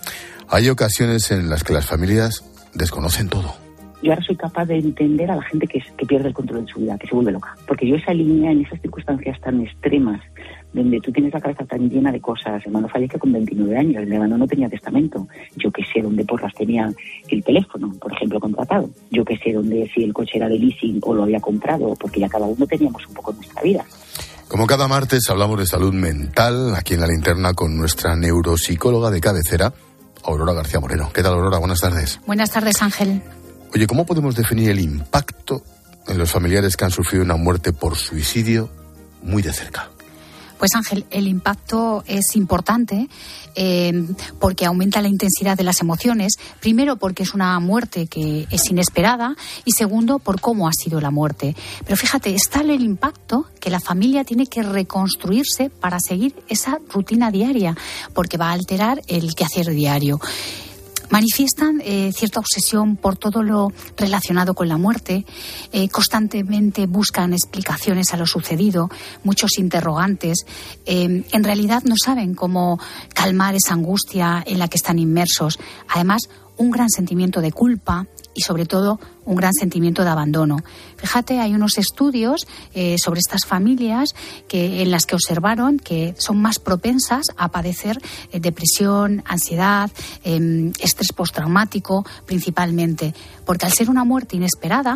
Hay ocasiones en las que las familias desconocen todo. Yo ahora soy capaz de entender a la gente que, que pierde el control de su vida, que se vuelve loca. Porque yo esa línea, en esas circunstancias tan extremas, donde tú tienes la cabeza tan llena de cosas. El hermano fallece con veintinueve años, el hermano no tenía testamento. Yo que sé dónde porras tenía el teléfono, por ejemplo, contratado. Yo que sé dónde, si el coche era de leasing o lo había comprado, porque ya cada uno teníamos un poco nuestra vida. Como cada martes hablamos de salud mental, aquí en La Linterna, con nuestra neuropsicóloga de cabecera, Aurora García Moreno. ¿Qué tal, Aurora? Buenas tardes. Buenas tardes, Ángel. Oye, ¿cómo podemos definir el impacto en los familiares que han sufrido una muerte por suicidio muy de cerca? Pues Ángel, el impacto es importante eh, porque aumenta la intensidad de las emociones. Primero, porque es una muerte que es inesperada, y segundo, por cómo ha sido la muerte. Pero fíjate, es tal el impacto que la familia tiene que reconstruirse para seguir esa rutina diaria, porque va a alterar el quehacer diario. Manifiestan eh, cierta obsesión por todo lo relacionado con la muerte, eh, constantemente buscan explicaciones a lo sucedido, muchos interrogantes, eh, en realidad no saben cómo calmar esa angustia en la que están inmersos. Además, un gran sentimiento de culpa y sobre todo un gran sentimiento de abandono. Fíjate, hay unos estudios eh, sobre estas familias que, en las que observaron que son más propensas a padecer eh, depresión, ansiedad, eh, estrés postraumático principalmente, porque al ser una muerte inesperada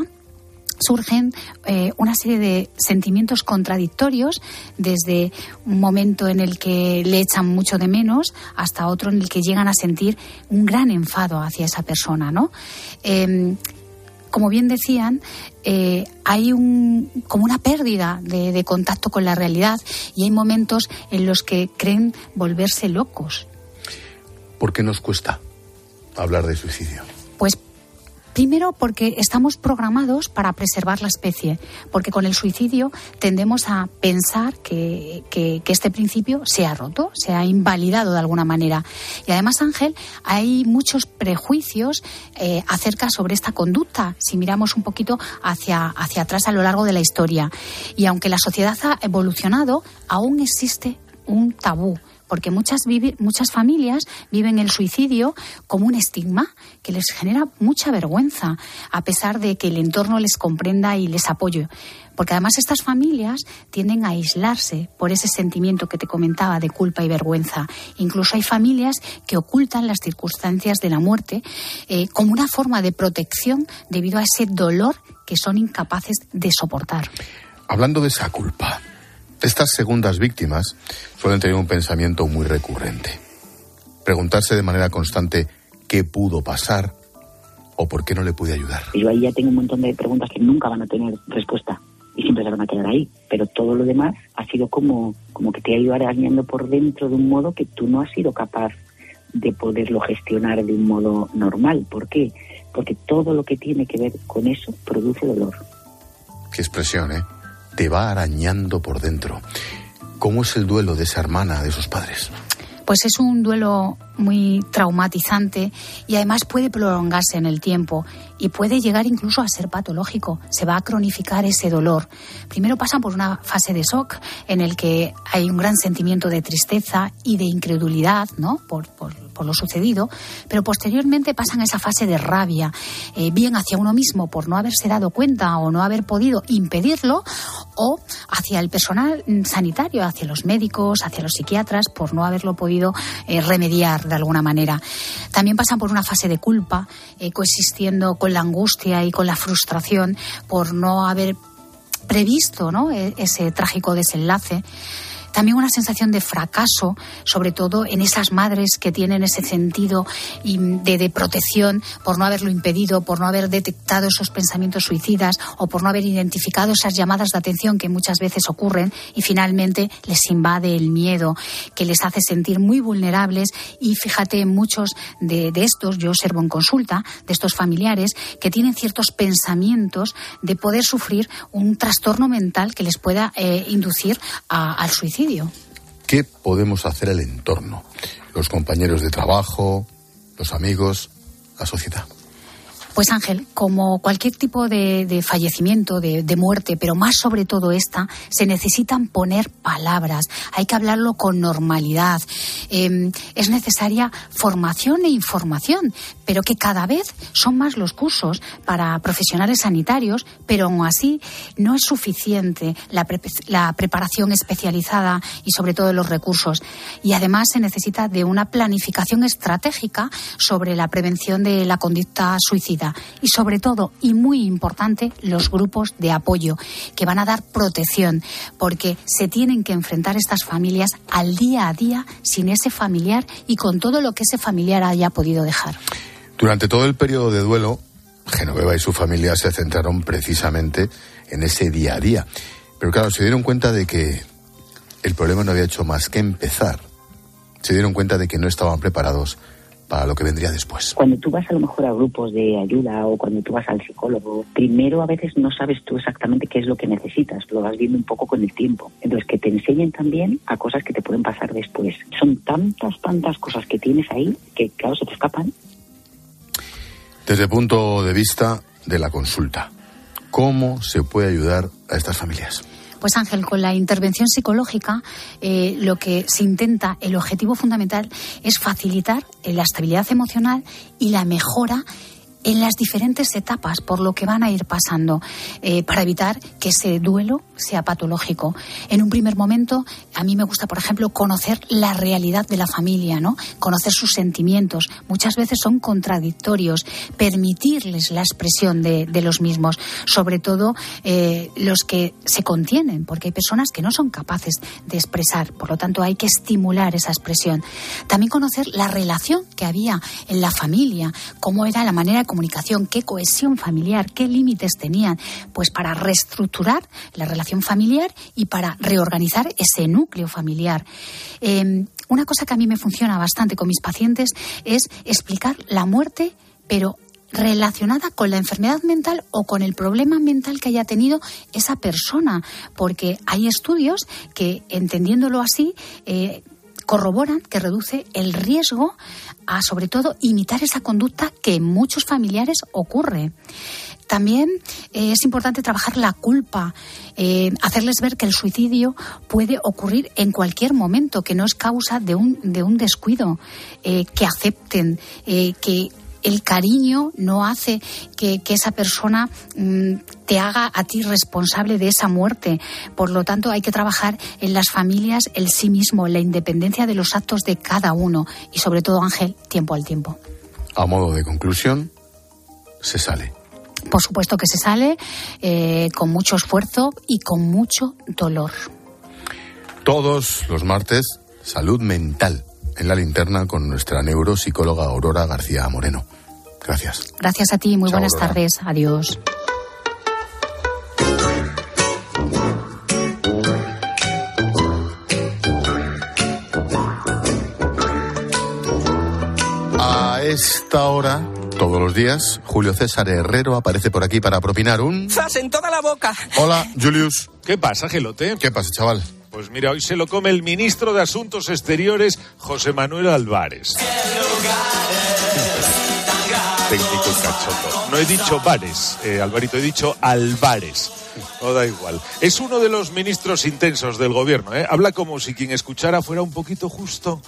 surgen eh, una serie de sentimientos contradictorios, desde un momento en el que le echan mucho de menos hasta otro en el que llegan a sentir un gran enfado hacia esa persona, ¿no? Eh, como bien decían, eh, hay un, como una pérdida de, de contacto con la realidad, y hay momentos en los que creen volverse locos. ¿Por qué nos cuesta hablar de suicidio? Pues primero, porque estamos programados para preservar la especie, porque con el suicidio tendemos a pensar que, que, que este principio se ha roto, se ha invalidado de alguna manera. Y además, Ángel, hay muchos prejuicios eh, acerca sobre esta conducta, si miramos un poquito hacia, hacia atrás a lo largo de la historia. Y aunque la sociedad ha evolucionado, aún existe un tabú, porque muchas, vivi- muchas familias viven el suicidio como un estigma que les genera mucha vergüenza, a pesar de que el entorno les comprenda y les apoye. Porque además estas familias tienden a aislarse por ese sentimiento que te comentaba de culpa y vergüenza. Incluso hay familias que ocultan las circunstancias de la muerte eh, como una forma de protección debido a ese dolor que son incapaces de soportar. Hablando de esa culpa, estas segundas víctimas suelen tener un pensamiento muy recurrente. Preguntarse de manera constante qué pudo pasar o por qué no le pude ayudar. Yo ahí ya tengo un montón de preguntas que nunca van a tener respuesta y siempre se van a quedar ahí. Pero todo lo demás ha sido como, como que te ha ido arañando por dentro de un modo que tú no has sido capaz de poderlo gestionar de un modo normal. ¿Por qué? Porque todo lo que tiene que ver con eso produce dolor. Qué expresión, ¿eh? Te va arañando por dentro. ¿Cómo es el duelo de esa hermana, de sus padres? Pues es un duelo muy traumatizante y además puede prolongarse en el tiempo y puede llegar incluso a ser patológico. Se va a cronificar ese dolor. Primero pasan por una fase de shock en el que hay un gran sentimiento de tristeza y de incredulidad, ¿no? Por, por, por lo sucedido, pero posteriormente pasan a esa fase de rabia, eh, bien hacia uno mismo por no haberse dado cuenta o no haber podido impedirlo, o hacia el personal sanitario, hacia los médicos, hacia los psiquiatras, por no haberlo podido eh, remediar de alguna manera. También pasan por una fase de culpa, eh, coexistiendo con la angustia y con la frustración por no haber previsto, ¿no?, ese trágico desenlace. También una sensación de fracaso, sobre todo en esas madres que tienen ese sentido de, de protección por no haberlo impedido, por no haber detectado esos pensamientos suicidas o por no haber identificado esas llamadas de atención que muchas veces ocurren, y finalmente les invade el miedo, que les hace sentir muy vulnerables. Y fíjate, muchos de, de estos, yo observo en consulta, de estos familiares que tienen ciertos pensamientos de poder sufrir un trastorno mental que les pueda eh, inducir a, al suicidio. ¿Qué podemos hacer el entorno? Los compañeros de trabajo, los amigos, la sociedad. Pues Ángel, como cualquier tipo de, de fallecimiento, de, de muerte, pero más sobre todo esta, se necesitan poner palabras, hay que hablarlo con normalidad. Eh, es necesaria formación e información, pero que cada vez son más los cursos para profesionales sanitarios, pero aún así no es suficiente la, pre- la preparación especializada y sobre todo los recursos. Y además se necesita de una planificación estratégica sobre la prevención de la conducta suicida. Y sobre todo, y muy importante, los grupos de apoyo que van a dar protección, porque se tienen que enfrentar estas familias al día a día sin ese familiar y con todo lo que ese familiar haya podido dejar. Durante todo el periodo de duelo, Genoveva y su familia se centraron precisamente en ese día a día. Pero claro, se dieron cuenta de que el problema no había hecho más que empezar. Se dieron cuenta de que no estaban preparados para lo que vendría después. Cuando tú vas a lo mejor a grupos de ayuda o cuando tú vas al psicólogo, primero a veces no sabes tú exactamente qué es lo que necesitas, lo vas viendo un poco con el tiempo. Entonces, que te enseñen también a cosas que te pueden pasar después. Son tantas, tantas cosas que tienes ahí que, claro, se te escapan. Desde el punto de vista de la consulta, ¿cómo se puede ayudar a estas familias? Pues Ángel, con la intervención psicológica eh, lo que se intenta, el objetivo fundamental es facilitar la estabilidad emocional y la mejora en las diferentes etapas por lo que van a ir pasando, eh, para evitar que ese duelo sea patológico. En un primer momento, a mí me gusta, por ejemplo, conocer la realidad de la familia, ¿no? Conocer sus sentimientos. Muchas veces son contradictorios. Permitirles la expresión de, de los mismos, sobre todo eh, los que se contienen, porque hay personas que no son capaces de expresar. Por lo tanto, hay que estimular esa expresión. También conocer la relación que había en la familia, cómo era la manera de comunicación, qué cohesión familiar, qué límites tenían, pues para reestructurar la relación familiar y para reorganizar ese núcleo familiar. Eh, una cosa que a mí me funciona bastante con mis pacientes es explicar la muerte, pero relacionada con la enfermedad mental o con el problema mental que haya tenido esa persona, porque hay estudios que, entendiéndolo así, eh, corroboran que reduce el riesgo a, sobre todo, imitar esa conducta que en muchos familiares ocurre. También eh, es importante trabajar la culpa, eh, hacerles ver que el suicidio puede ocurrir en cualquier momento, que no es causa de un, de un descuido, eh, que acepten, eh, que el cariño no hace que, que esa persona mmm, te haga a ti responsable de esa muerte. Por lo tanto, hay que trabajar en las familias el sí mismo, la independencia de los actos de cada uno y, sobre todo, Ángel, tiempo al tiempo. A modo de conclusión, se sale. Por supuesto que se sale, eh, con mucho esfuerzo y con mucho dolor. Todos los martes, salud mental en la linterna con nuestra neuropsicóloga Aurora García Moreno. Gracias. Gracias a ti, muy Chao, buenas Aurora. tardes. Adiós. A esta hora, todos los días, Julio César Herrero aparece por aquí para propinar un... ¡Zas en toda la boca! Hola, Julius. ¿Qué pasa, Gelote? ¿Qué pasa, chaval? Pues mira, hoy se lo come el ministro de Asuntos Exteriores, José Manuel Álvarez. Técnico cachondo. No he dicho bares, eh, Alvarito, he dicho Álvarez. No da igual. Es uno de los ministros intensos del gobierno, ¿eh? Habla como si quien escuchara fuera un poquito justo.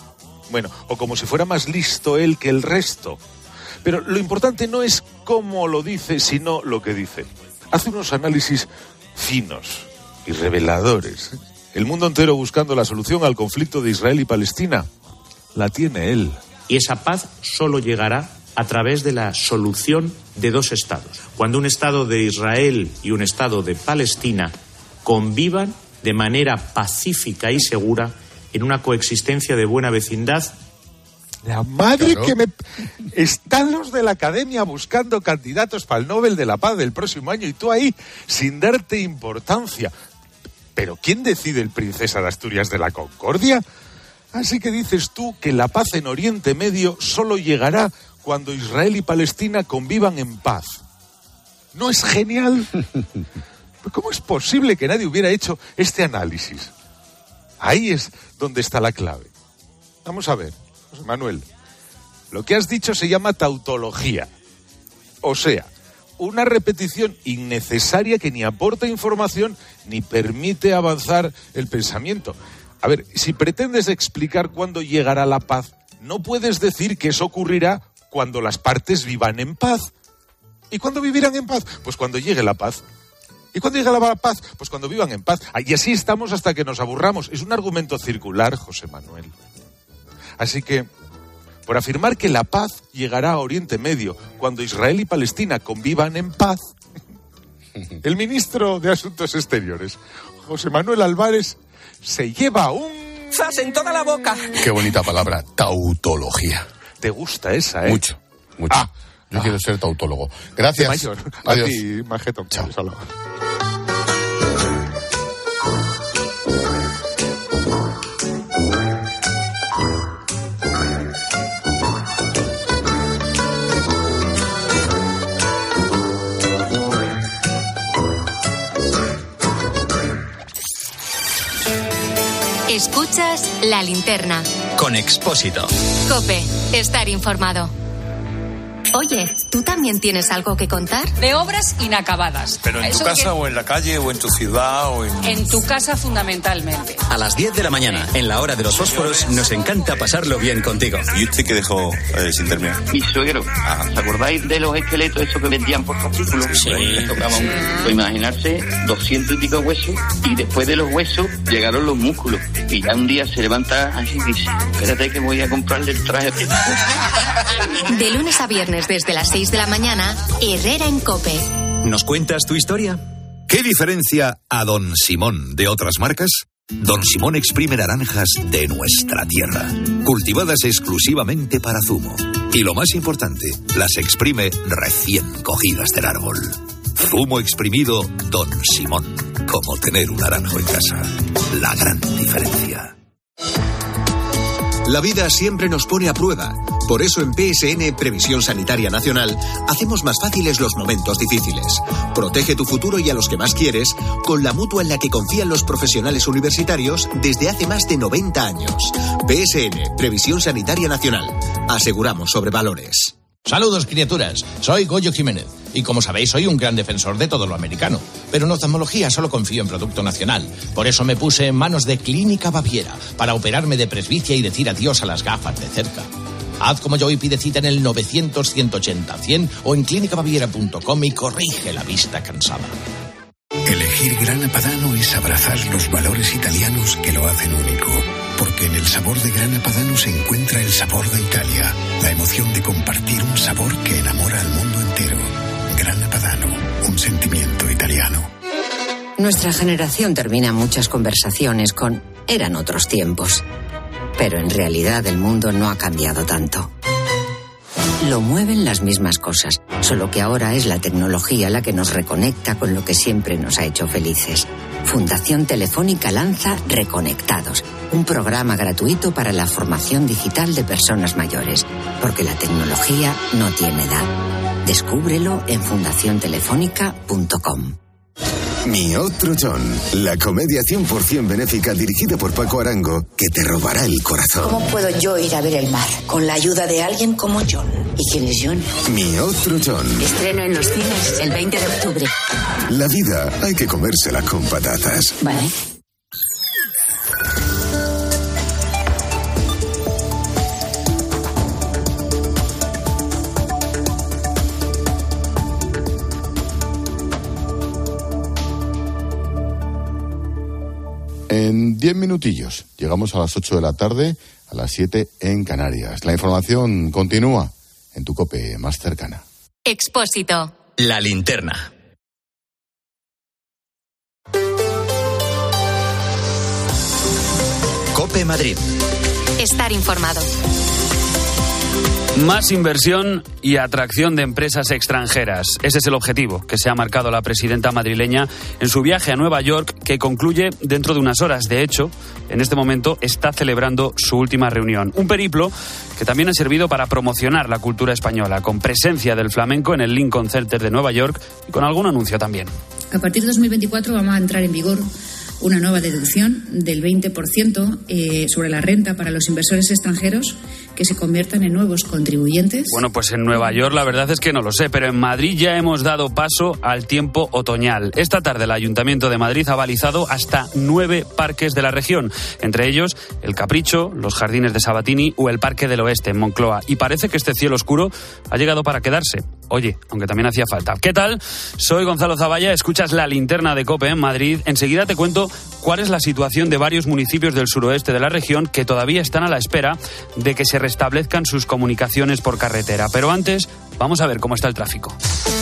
Bueno, o como si fuera más listo él que el resto. Pero lo importante no es cómo lo dice, sino lo que dice. Hace unos análisis finos y reveladores. El mundo entero buscando la solución al conflicto de Israel y Palestina. La tiene él. Y esa paz solo llegará a través de la solución de dos estados. Cuando un estado de Israel y un estado de Palestina convivan de manera pacífica y segura en una coexistencia de buena vecindad. La madre Claro. que me... Están los de la academia buscando candidatos para el Nobel de la Paz del próximo año y tú ahí sin darte importancia. ¿Pero quién decide el Princesa de Asturias de la Concordia? Así que dices tú que la paz en Oriente Medio solo llegará cuando Israel y Palestina convivan en paz. ¿No es genial? ¿Cómo es posible que nadie hubiera hecho este análisis? Ahí es donde está la clave. Vamos a ver, José Manuel. Lo que has dicho se llama tautología. O sea, una repetición innecesaria que ni aporta información ni permite avanzar el pensamiento. A ver, si pretendes explicar cuándo llegará la paz, no puedes decir que eso ocurrirá cuando las partes vivan en paz. ¿Y cuándo vivirán en paz? Pues cuando llegue la paz. ¿Y cuándo llegue la paz? Pues cuando vivan en paz. Y así estamos hasta que nos aburramos. Es un argumento circular, José Manuel. Así que, por afirmar que la paz llegará a Oriente Medio cuando Israel y Palestina convivan en paz, el ministro de Asuntos Exteriores, José Manuel Álvarez, se lleva un... ¡Zas en toda la boca! Qué bonita palabra, tautología. ¿Te gusta esa, eh? Mucho, mucho. Ah, Yo ah. quiero ser tautólogo. Gracias. Mayor. Adiós. A ti, Majeto. Chao. Salud. Escuchas La Linterna. Con Expósito. COPE. Estar informado. Oye, ¿tú también tienes algo que contar? De obras inacabadas. Pero en tu Eso casa que- o en la calle o en tu ciudad o en... En tu casa fundamentalmente. A las diez de la mañana, en la hora de los fósforos, nos encanta pasarlo bien contigo. ¿Y usted qué dejó eh, sin terminar? Mi suegro. ¿Os acordáis de los esqueletos esos que vendían por fascículos? Sí. Pues tocaban, pues imaginarse, doscientos y pico huesos, y después de los huesos llegaron los músculos. Y ya un día se levanta así y dice, espérate que voy a comprarle el traje. De lunes a viernes desde las seis de la mañana, Herrera en COPE. ¿Nos cuentas tu historia? ¿Qué diferencia a Don Simón de otras marcas? Don Simón exprime naranjas de nuestra tierra, cultivadas exclusivamente para zumo. Y lo más importante, las exprime recién cogidas del árbol. Zumo exprimido Don Simón, como tener un naranjo en casa. La gran diferencia. La vida siempre nos pone a prueba. Por eso en P S N Previsión Sanitaria Nacional hacemos más fáciles los momentos difíciles. Protege tu futuro y a los que más quieres con la mutua en la que confían los profesionales universitarios desde hace más de noventa años. P S N Previsión Sanitaria Nacional. Aseguramos sobre valores. Saludos, criaturas. Soy Goyo Jiménez. Y como sabéis, soy un gran defensor de todo lo americano. Pero en oftalmología solo confío en producto nacional. Por eso me puse en manos de Clínica Baviera para operarme de presbicia y decir adiós a las gafas de cerca. Haz como yo y pide cita en el novecientos, ciento ochenta, cien o en clínica baviera punto com y corrige la vista cansada. Elegir Grana Padano es abrazar los valores italianos que lo hacen único. Porque en el sabor de Grana Padano se encuentra el sabor de Italia, la emoción de compartir un sabor que enamora al mundo entero. Grana Padano, un sentimiento italiano. Nuestra generación termina muchas conversaciones con «eran otros tiempos». Pero en realidad el mundo no ha cambiado tanto. Lo mueven las mismas cosas, solo que ahora es la tecnología la que nos reconecta con lo que siempre nos ha hecho felices. Fundación Telefónica lanza Reconectados, un programa gratuito para la formación digital de personas mayores, porque la tecnología no tiene edad. Descúbrelo en fundación telefónica punto com. Mi otro John, la comedia cien por ciento benéfica dirigida por Paco Arango que te robará el corazón. ¿Cómo puedo yo ir a ver el mar? Con la ayuda de alguien como John. ¿Y quién es John? Mi otro John. Estreno en los cines el veinte de octubre. La vida hay que comérsela con patatas. Vale. diez minutillos. Llegamos a las ocho de la tarde, a las siete en Canarias. La información continúa en tu COPE más cercana. Expósito. La linterna. COPE Madrid. Estar informado. Más inversión y atracción de empresas extranjeras. Ese es el objetivo que se ha marcado la presidenta madrileña en su viaje a Nueva York, que concluye dentro de unas horas. De hecho, en este momento está celebrando su última reunión. Un periplo que también ha servido para promocionar la cultura española, con presencia del flamenco en el Lincoln Center de Nueva York y con algún anuncio también. A partir de dos mil veinticuatro vamos a entrar en vigor una nueva deducción del veinte por ciento eh, sobre la renta para los inversores extranjeros que se conviertan en nuevos contribuyentes. Bueno, pues en Nueva York la verdad es que no lo sé, pero en Madrid ya hemos dado paso al tiempo otoñal. Esta tarde el Ayuntamiento de Madrid ha balizado hasta nueve parques de la región, entre ellos el Capricho, los Jardines de Sabatini o el Parque del Oeste en Moncloa. Y parece que este cielo oscuro ha llegado para quedarse. Oye, aunque también hacía falta. ¿Qué tal? Soy Gonzalo Zavalla, escuchas La Linterna de COPE en Madrid. Enseguida te cuento cuál es la situación de varios municipios del suroeste de la región que todavía están a la espera de que se restablezcan sus comunicaciones por carretera. Pero antes, vamos a ver cómo está el tráfico.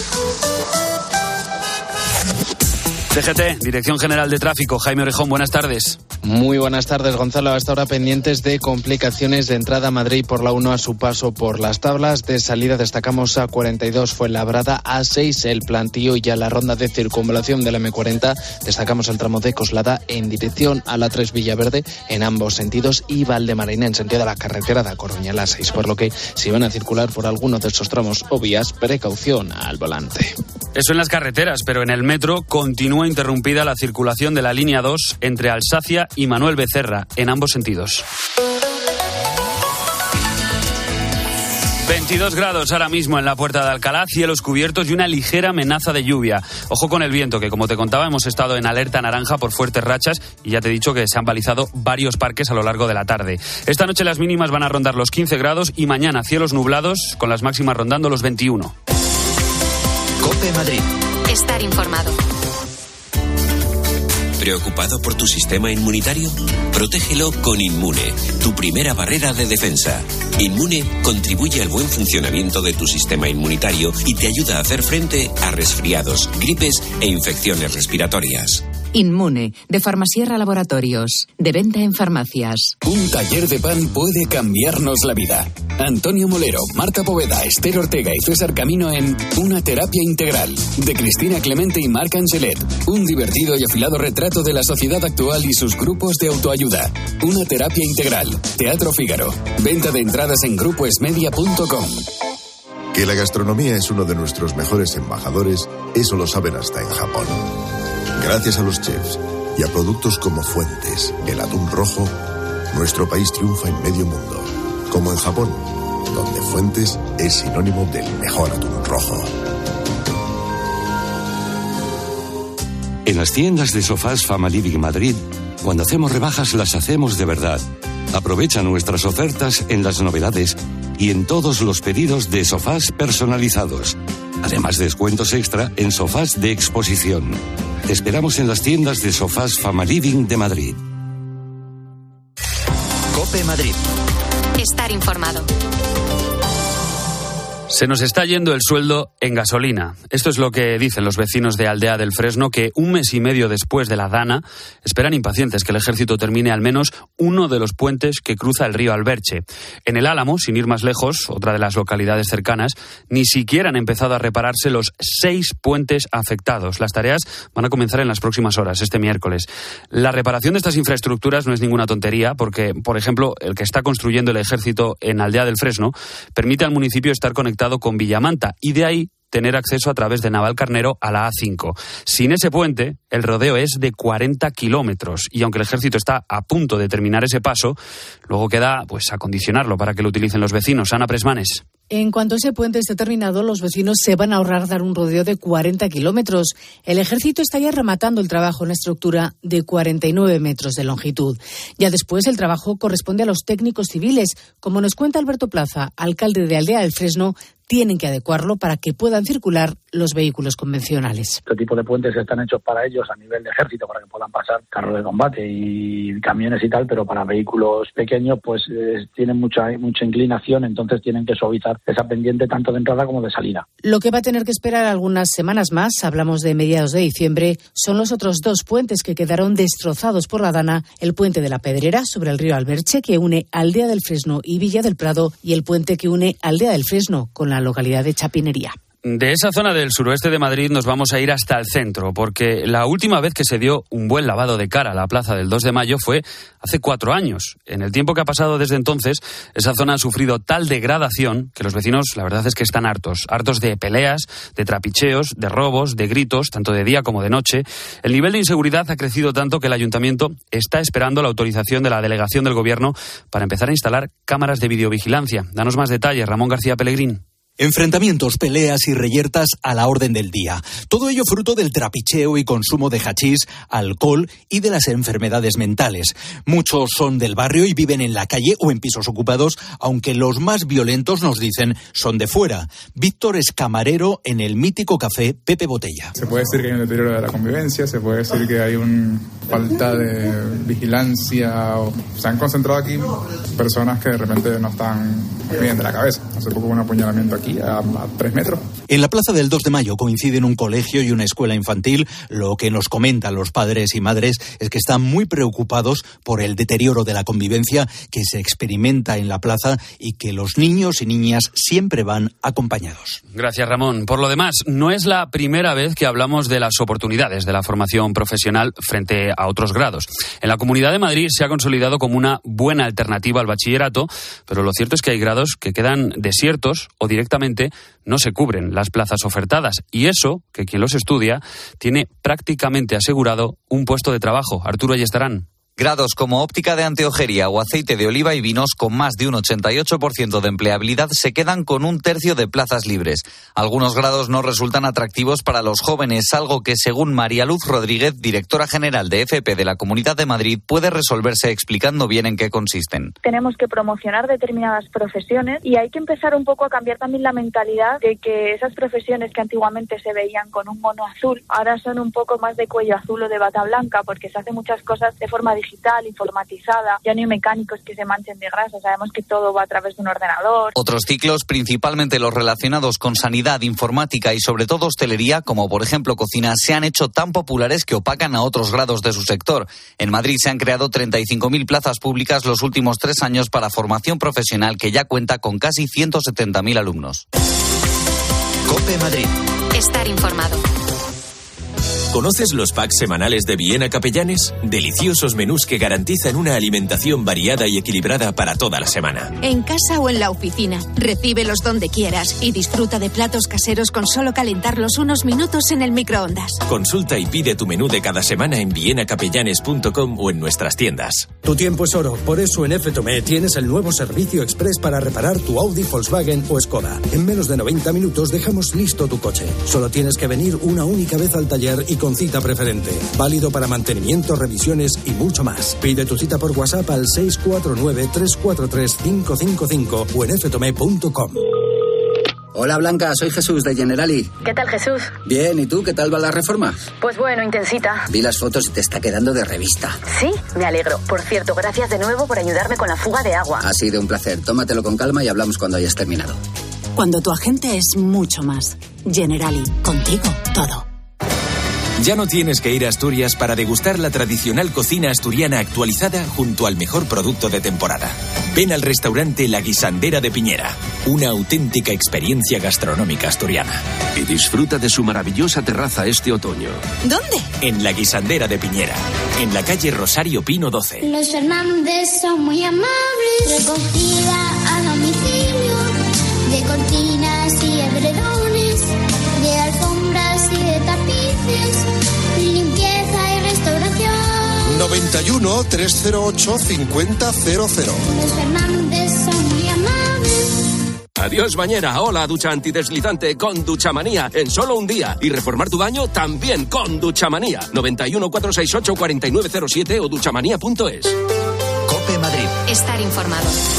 D G T, Dirección General de Tráfico. Jaime Orejón, buenas tardes. Muy buenas tardes, Gonzalo. Hasta ahora pendientes de complicaciones de entrada a Madrid por la uno a su paso por las Tablas. De salida destacamos A cuarenta y dos Fuenlabrada, A seis el Plantío y ya la ronda de circunvalación de la eme cuarenta. Destacamos el tramo de Coslada en dirección a la tres Villaverde en ambos sentidos y Valdemarina en sentido de la carretera de A Coruña, la seis. Por lo que si van a circular por alguno de estos tramos o vías, precaución al volante. Eso en las carreteras, pero en el metro continúa interrumpida la circulación de la línea dos entre Alsacia y Manuel Becerra, en ambos sentidos. veintidós grados ahora mismo en la Puerta de Alcalá, cielos cubiertos y una ligera amenaza de lluvia. Ojo con el viento, que como te contaba hemos estado en alerta naranja por fuertes rachas y ya te he dicho que se han balizado varios parques a lo largo de la tarde. Esta noche las mínimas van a rondar los quince grados y mañana cielos nublados con las máximas rondando los veintiuno. COPE Madrid. Estar informado. ¿Preocupado por tu sistema inmunitario? Protégelo con Inmune, tu primera barrera de defensa. Inmune contribuye al buen funcionamiento de tu sistema inmunitario y te ayuda a hacer frente a resfriados, gripes e infecciones respiratorias. Inmune, de Farmasierra Laboratorios, de venta en farmacias. Un taller de pan puede cambiarnos la vida. Antonio Molero, Marta Poveda, Esther Ortega y César Camino en Una terapia integral, de Cristina Clemente y Marc Angelet. Un divertido y afilado retrato de la sociedad actual y sus grupos de autoayuda. Una terapia integral. Teatro Fígaro. Venta de entradas en grupo esmedia punto com. Que la gastronomía es uno de nuestros mejores embajadores, eso lo saben hasta en Japón. Gracias a los chefs y a productos como Fuentes, el atún rojo, nuestro país triunfa en medio mundo. Como en Japón, donde Fuentes es sinónimo del mejor atún rojo. En las tiendas de sofás Fama Living Madrid, cuando hacemos rebajas las hacemos de verdad. Aprovecha nuestras ofertas en las novedades y en todos los pedidos de sofás personalizados. Además de descuentos extra en sofás de exposición. Te esperamos en las tiendas de sofás Fama Living de Madrid. COPE Madrid. Estar informado. Se nos está yendo el sueldo en gasolina. Esto es lo que dicen los vecinos de Aldea del Fresno, que un mes y medio después de la Dana esperan impacientes que el ejército termine al menos uno de los puentes que cruza el río Alberche. En el Álamo, sin ir más lejos, otra de las localidades cercanas, ni siquiera han empezado a repararse los seis puentes afectados. Las tareas van a comenzar en las próximas horas, este miércoles. La reparación de estas infraestructuras no es ninguna tontería, porque, por ejemplo, el que está construyendo el ejército en Aldea del Fresno permite al municipio estar conectado con Villamanta y de ahí tener acceso a través de Navalcarnero a la A cinco. Sin ese puente, el rodeo es de cuarenta kilómetros y aunque el ejército está a punto de terminar ese paso, luego queda pues acondicionarlo para que lo utilicen los vecinos. Ana Presmanes. En cuanto ese puente esté terminado, los vecinos se van a ahorrar dar un rodeo de cuarenta kilómetros. El ejército está ya rematando el trabajo en la estructura de cuarenta y nueve metros de longitud. Ya después el trabajo corresponde a los técnicos civiles, como nos cuenta Alberto Plaza, alcalde de Aldea del Fresno, tienen que adecuarlo para que puedan circular los vehículos convencionales. Este tipo de puentes están hechos para ellos a nivel de ejército, para que puedan pasar carros de combate y camiones y tal, pero para vehículos pequeños pues eh, tienen mucha, mucha inclinación, entonces tienen que suavizar esa pendiente tanto de entrada como de salida. Lo que va a tener que esperar algunas semanas más, hablamos de mediados de diciembre, son los otros dos puentes que quedaron destrozados por la Dana, el puente de la Pedrera sobre el río Alberche, que une Aldea del Fresno y Villa del Prado, y el puente que une Aldea del Fresno con la localidad de Chapinería. De esa zona del suroeste de Madrid nos vamos a ir hasta el centro, porque la última vez que se dio un buen lavado de cara a la plaza del dos de mayo fue hace cuatro años. En el tiempo que ha pasado desde entonces, esa zona ha sufrido tal degradación que los vecinos, la verdad es que están hartos. Hartos de peleas, de trapicheos, de robos, de gritos, tanto de día como de noche. El nivel de inseguridad ha crecido tanto que el ayuntamiento está esperando la autorización de la delegación del gobierno para empezar a instalar cámaras de videovigilancia. Danos más detalles, Ramón García Pellegrín. Enfrentamientos, peleas y reyertas a la orden del día. Todo ello fruto del trapicheo y consumo de hachís, alcohol y de las enfermedades mentales. Muchos son del barrio y viven en la calle o en pisos ocupados, aunque los más violentos, nos dicen, son de fuera. Víctor es camarero en el mítico café Pepe Botella. Se puede decir que hay un deterioro de la convivencia, se puede decir que hay una falta de vigilancia. O, se han concentrado aquí personas que de repente no están bien de la cabeza. Hace poco hubo un apuñalamiento aquí A, a tres metros. En la plaza del dos de mayo coinciden un colegio y una escuela infantil. Lo que nos comentan los padres y madres es que están muy preocupados por el deterioro de la convivencia que se experimenta en la plaza y que los niños y niñas siempre van acompañados. Gracias, Ramón. Por lo demás, no es la primera vez que hablamos de las oportunidades de la formación profesional frente a otros grados. En la Comunidad de Madrid se ha consolidado como una buena alternativa al bachillerato, pero lo cierto es que hay grados que quedan desiertos o directamente no se cubren las plazas ofertadas, y eso, que quien los estudia, tiene prácticamente asegurado un puesto de trabajo. Arturo Ayestarán. Grados como óptica de anteojería o aceite de oliva y vinos con más de un ochenta y ocho por ciento de empleabilidad se quedan con un tercio de plazas libres. Algunos grados no resultan atractivos para los jóvenes, algo que, según María Luz Rodríguez, directora general de F P de la Comunidad de Madrid, puede resolverse explicando bien en qué consisten. Tenemos que promocionar determinadas profesiones y hay que empezar un poco a cambiar también la mentalidad de que esas profesiones que antiguamente se veían con un mono azul, ahora son un poco más de cuello azul o de bata blanca, porque se hacen muchas cosas de forma digital. digital, informatizada, ya no hay mecánicos que se manchen de grasa, sabemos que todo va a través de un ordenador. Otros ciclos, principalmente los relacionados con sanidad, informática y sobre todo hostelería, como por ejemplo cocina, se han hecho tan populares que opacan a otros grados de su sector. En Madrid se han creado treinta y cinco mil plazas públicas los últimos tres años para formación profesional, que ya cuenta con casi ciento setenta mil alumnos. COPE Madrid. Estar informado. ¿Conoces los packs semanales de Viena Capellanes? Deliciosos menús que garantizan una alimentación variada y equilibrada para toda la semana. En casa o en la oficina, recíbelos donde quieras y disfruta de platos caseros con solo calentarlos unos minutos en el microondas. Consulta y pide tu menú de cada semana en viena capellanes punto com o en nuestras tiendas. Tu tiempo es oro, por eso en F Tomé tienes el nuevo servicio express para reparar tu Audi, Volkswagen o Skoda. En menos de noventa minutos dejamos listo tu coche. Solo tienes que venir una única vez al taller y con cita preferente. Válido para mantenimiento, revisiones y mucho más. Pide tu cita por WhatsApp al seis cuatro nueve, tres cuatro tres, cinco cinco cinco o en f tomé punto com. Hola Blanca, soy Jesús de Generali. ¿Qué tal, Jesús? Bien, ¿y tú? ¿Qué tal va la reforma? Pues bueno, intensita. Vi las fotos y te está quedando de revista. Sí, me alegro. Por cierto, gracias de nuevo por ayudarme con la fuga de agua. Ha sido un placer. Tómatelo con calma y hablamos cuando hayas terminado. Cuando tu agente es mucho más. Generali, contigo todo. Ya no tienes que ir a Asturias para degustar la tradicional cocina asturiana actualizada junto al mejor producto de temporada. Ven al restaurante La Guisandera de Piñera, una auténtica experiencia gastronómica asturiana. Y disfruta de su maravillosa terraza este otoño. ¿Dónde? En La Guisandera de Piñera, en la calle Rosario Pino doce. Los Fernández son muy amables, recogida a domicilio, de cortinas y edredones, de alfombras y de tapices, limpieza y restauración. noventa y uno, trescientos ocho, cincuenta cero cero. Los Fernández son muy amables. Adiós bañera, hola ducha antideslizante con Duchamanía en solo un día. Y reformar tu baño también con Duchamanía. noventa y uno, cuatrocientos sesenta y ocho, cuarenta y nueve cero siete o duchamanía punto es. COPE Madrid. Estar informado.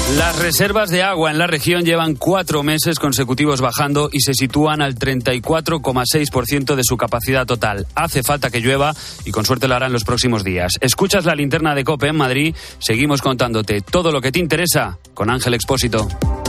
Las reservas de agua en la región llevan cuatro meses consecutivos bajando y se sitúan al treinta y cuatro coma seis por ciento de su capacidad total. Hace falta que llueva y con suerte lo hará en los próximos días. Escuchas la linterna de COPE en Madrid. Seguimos contándote todo lo que te interesa con Ángel Expósito.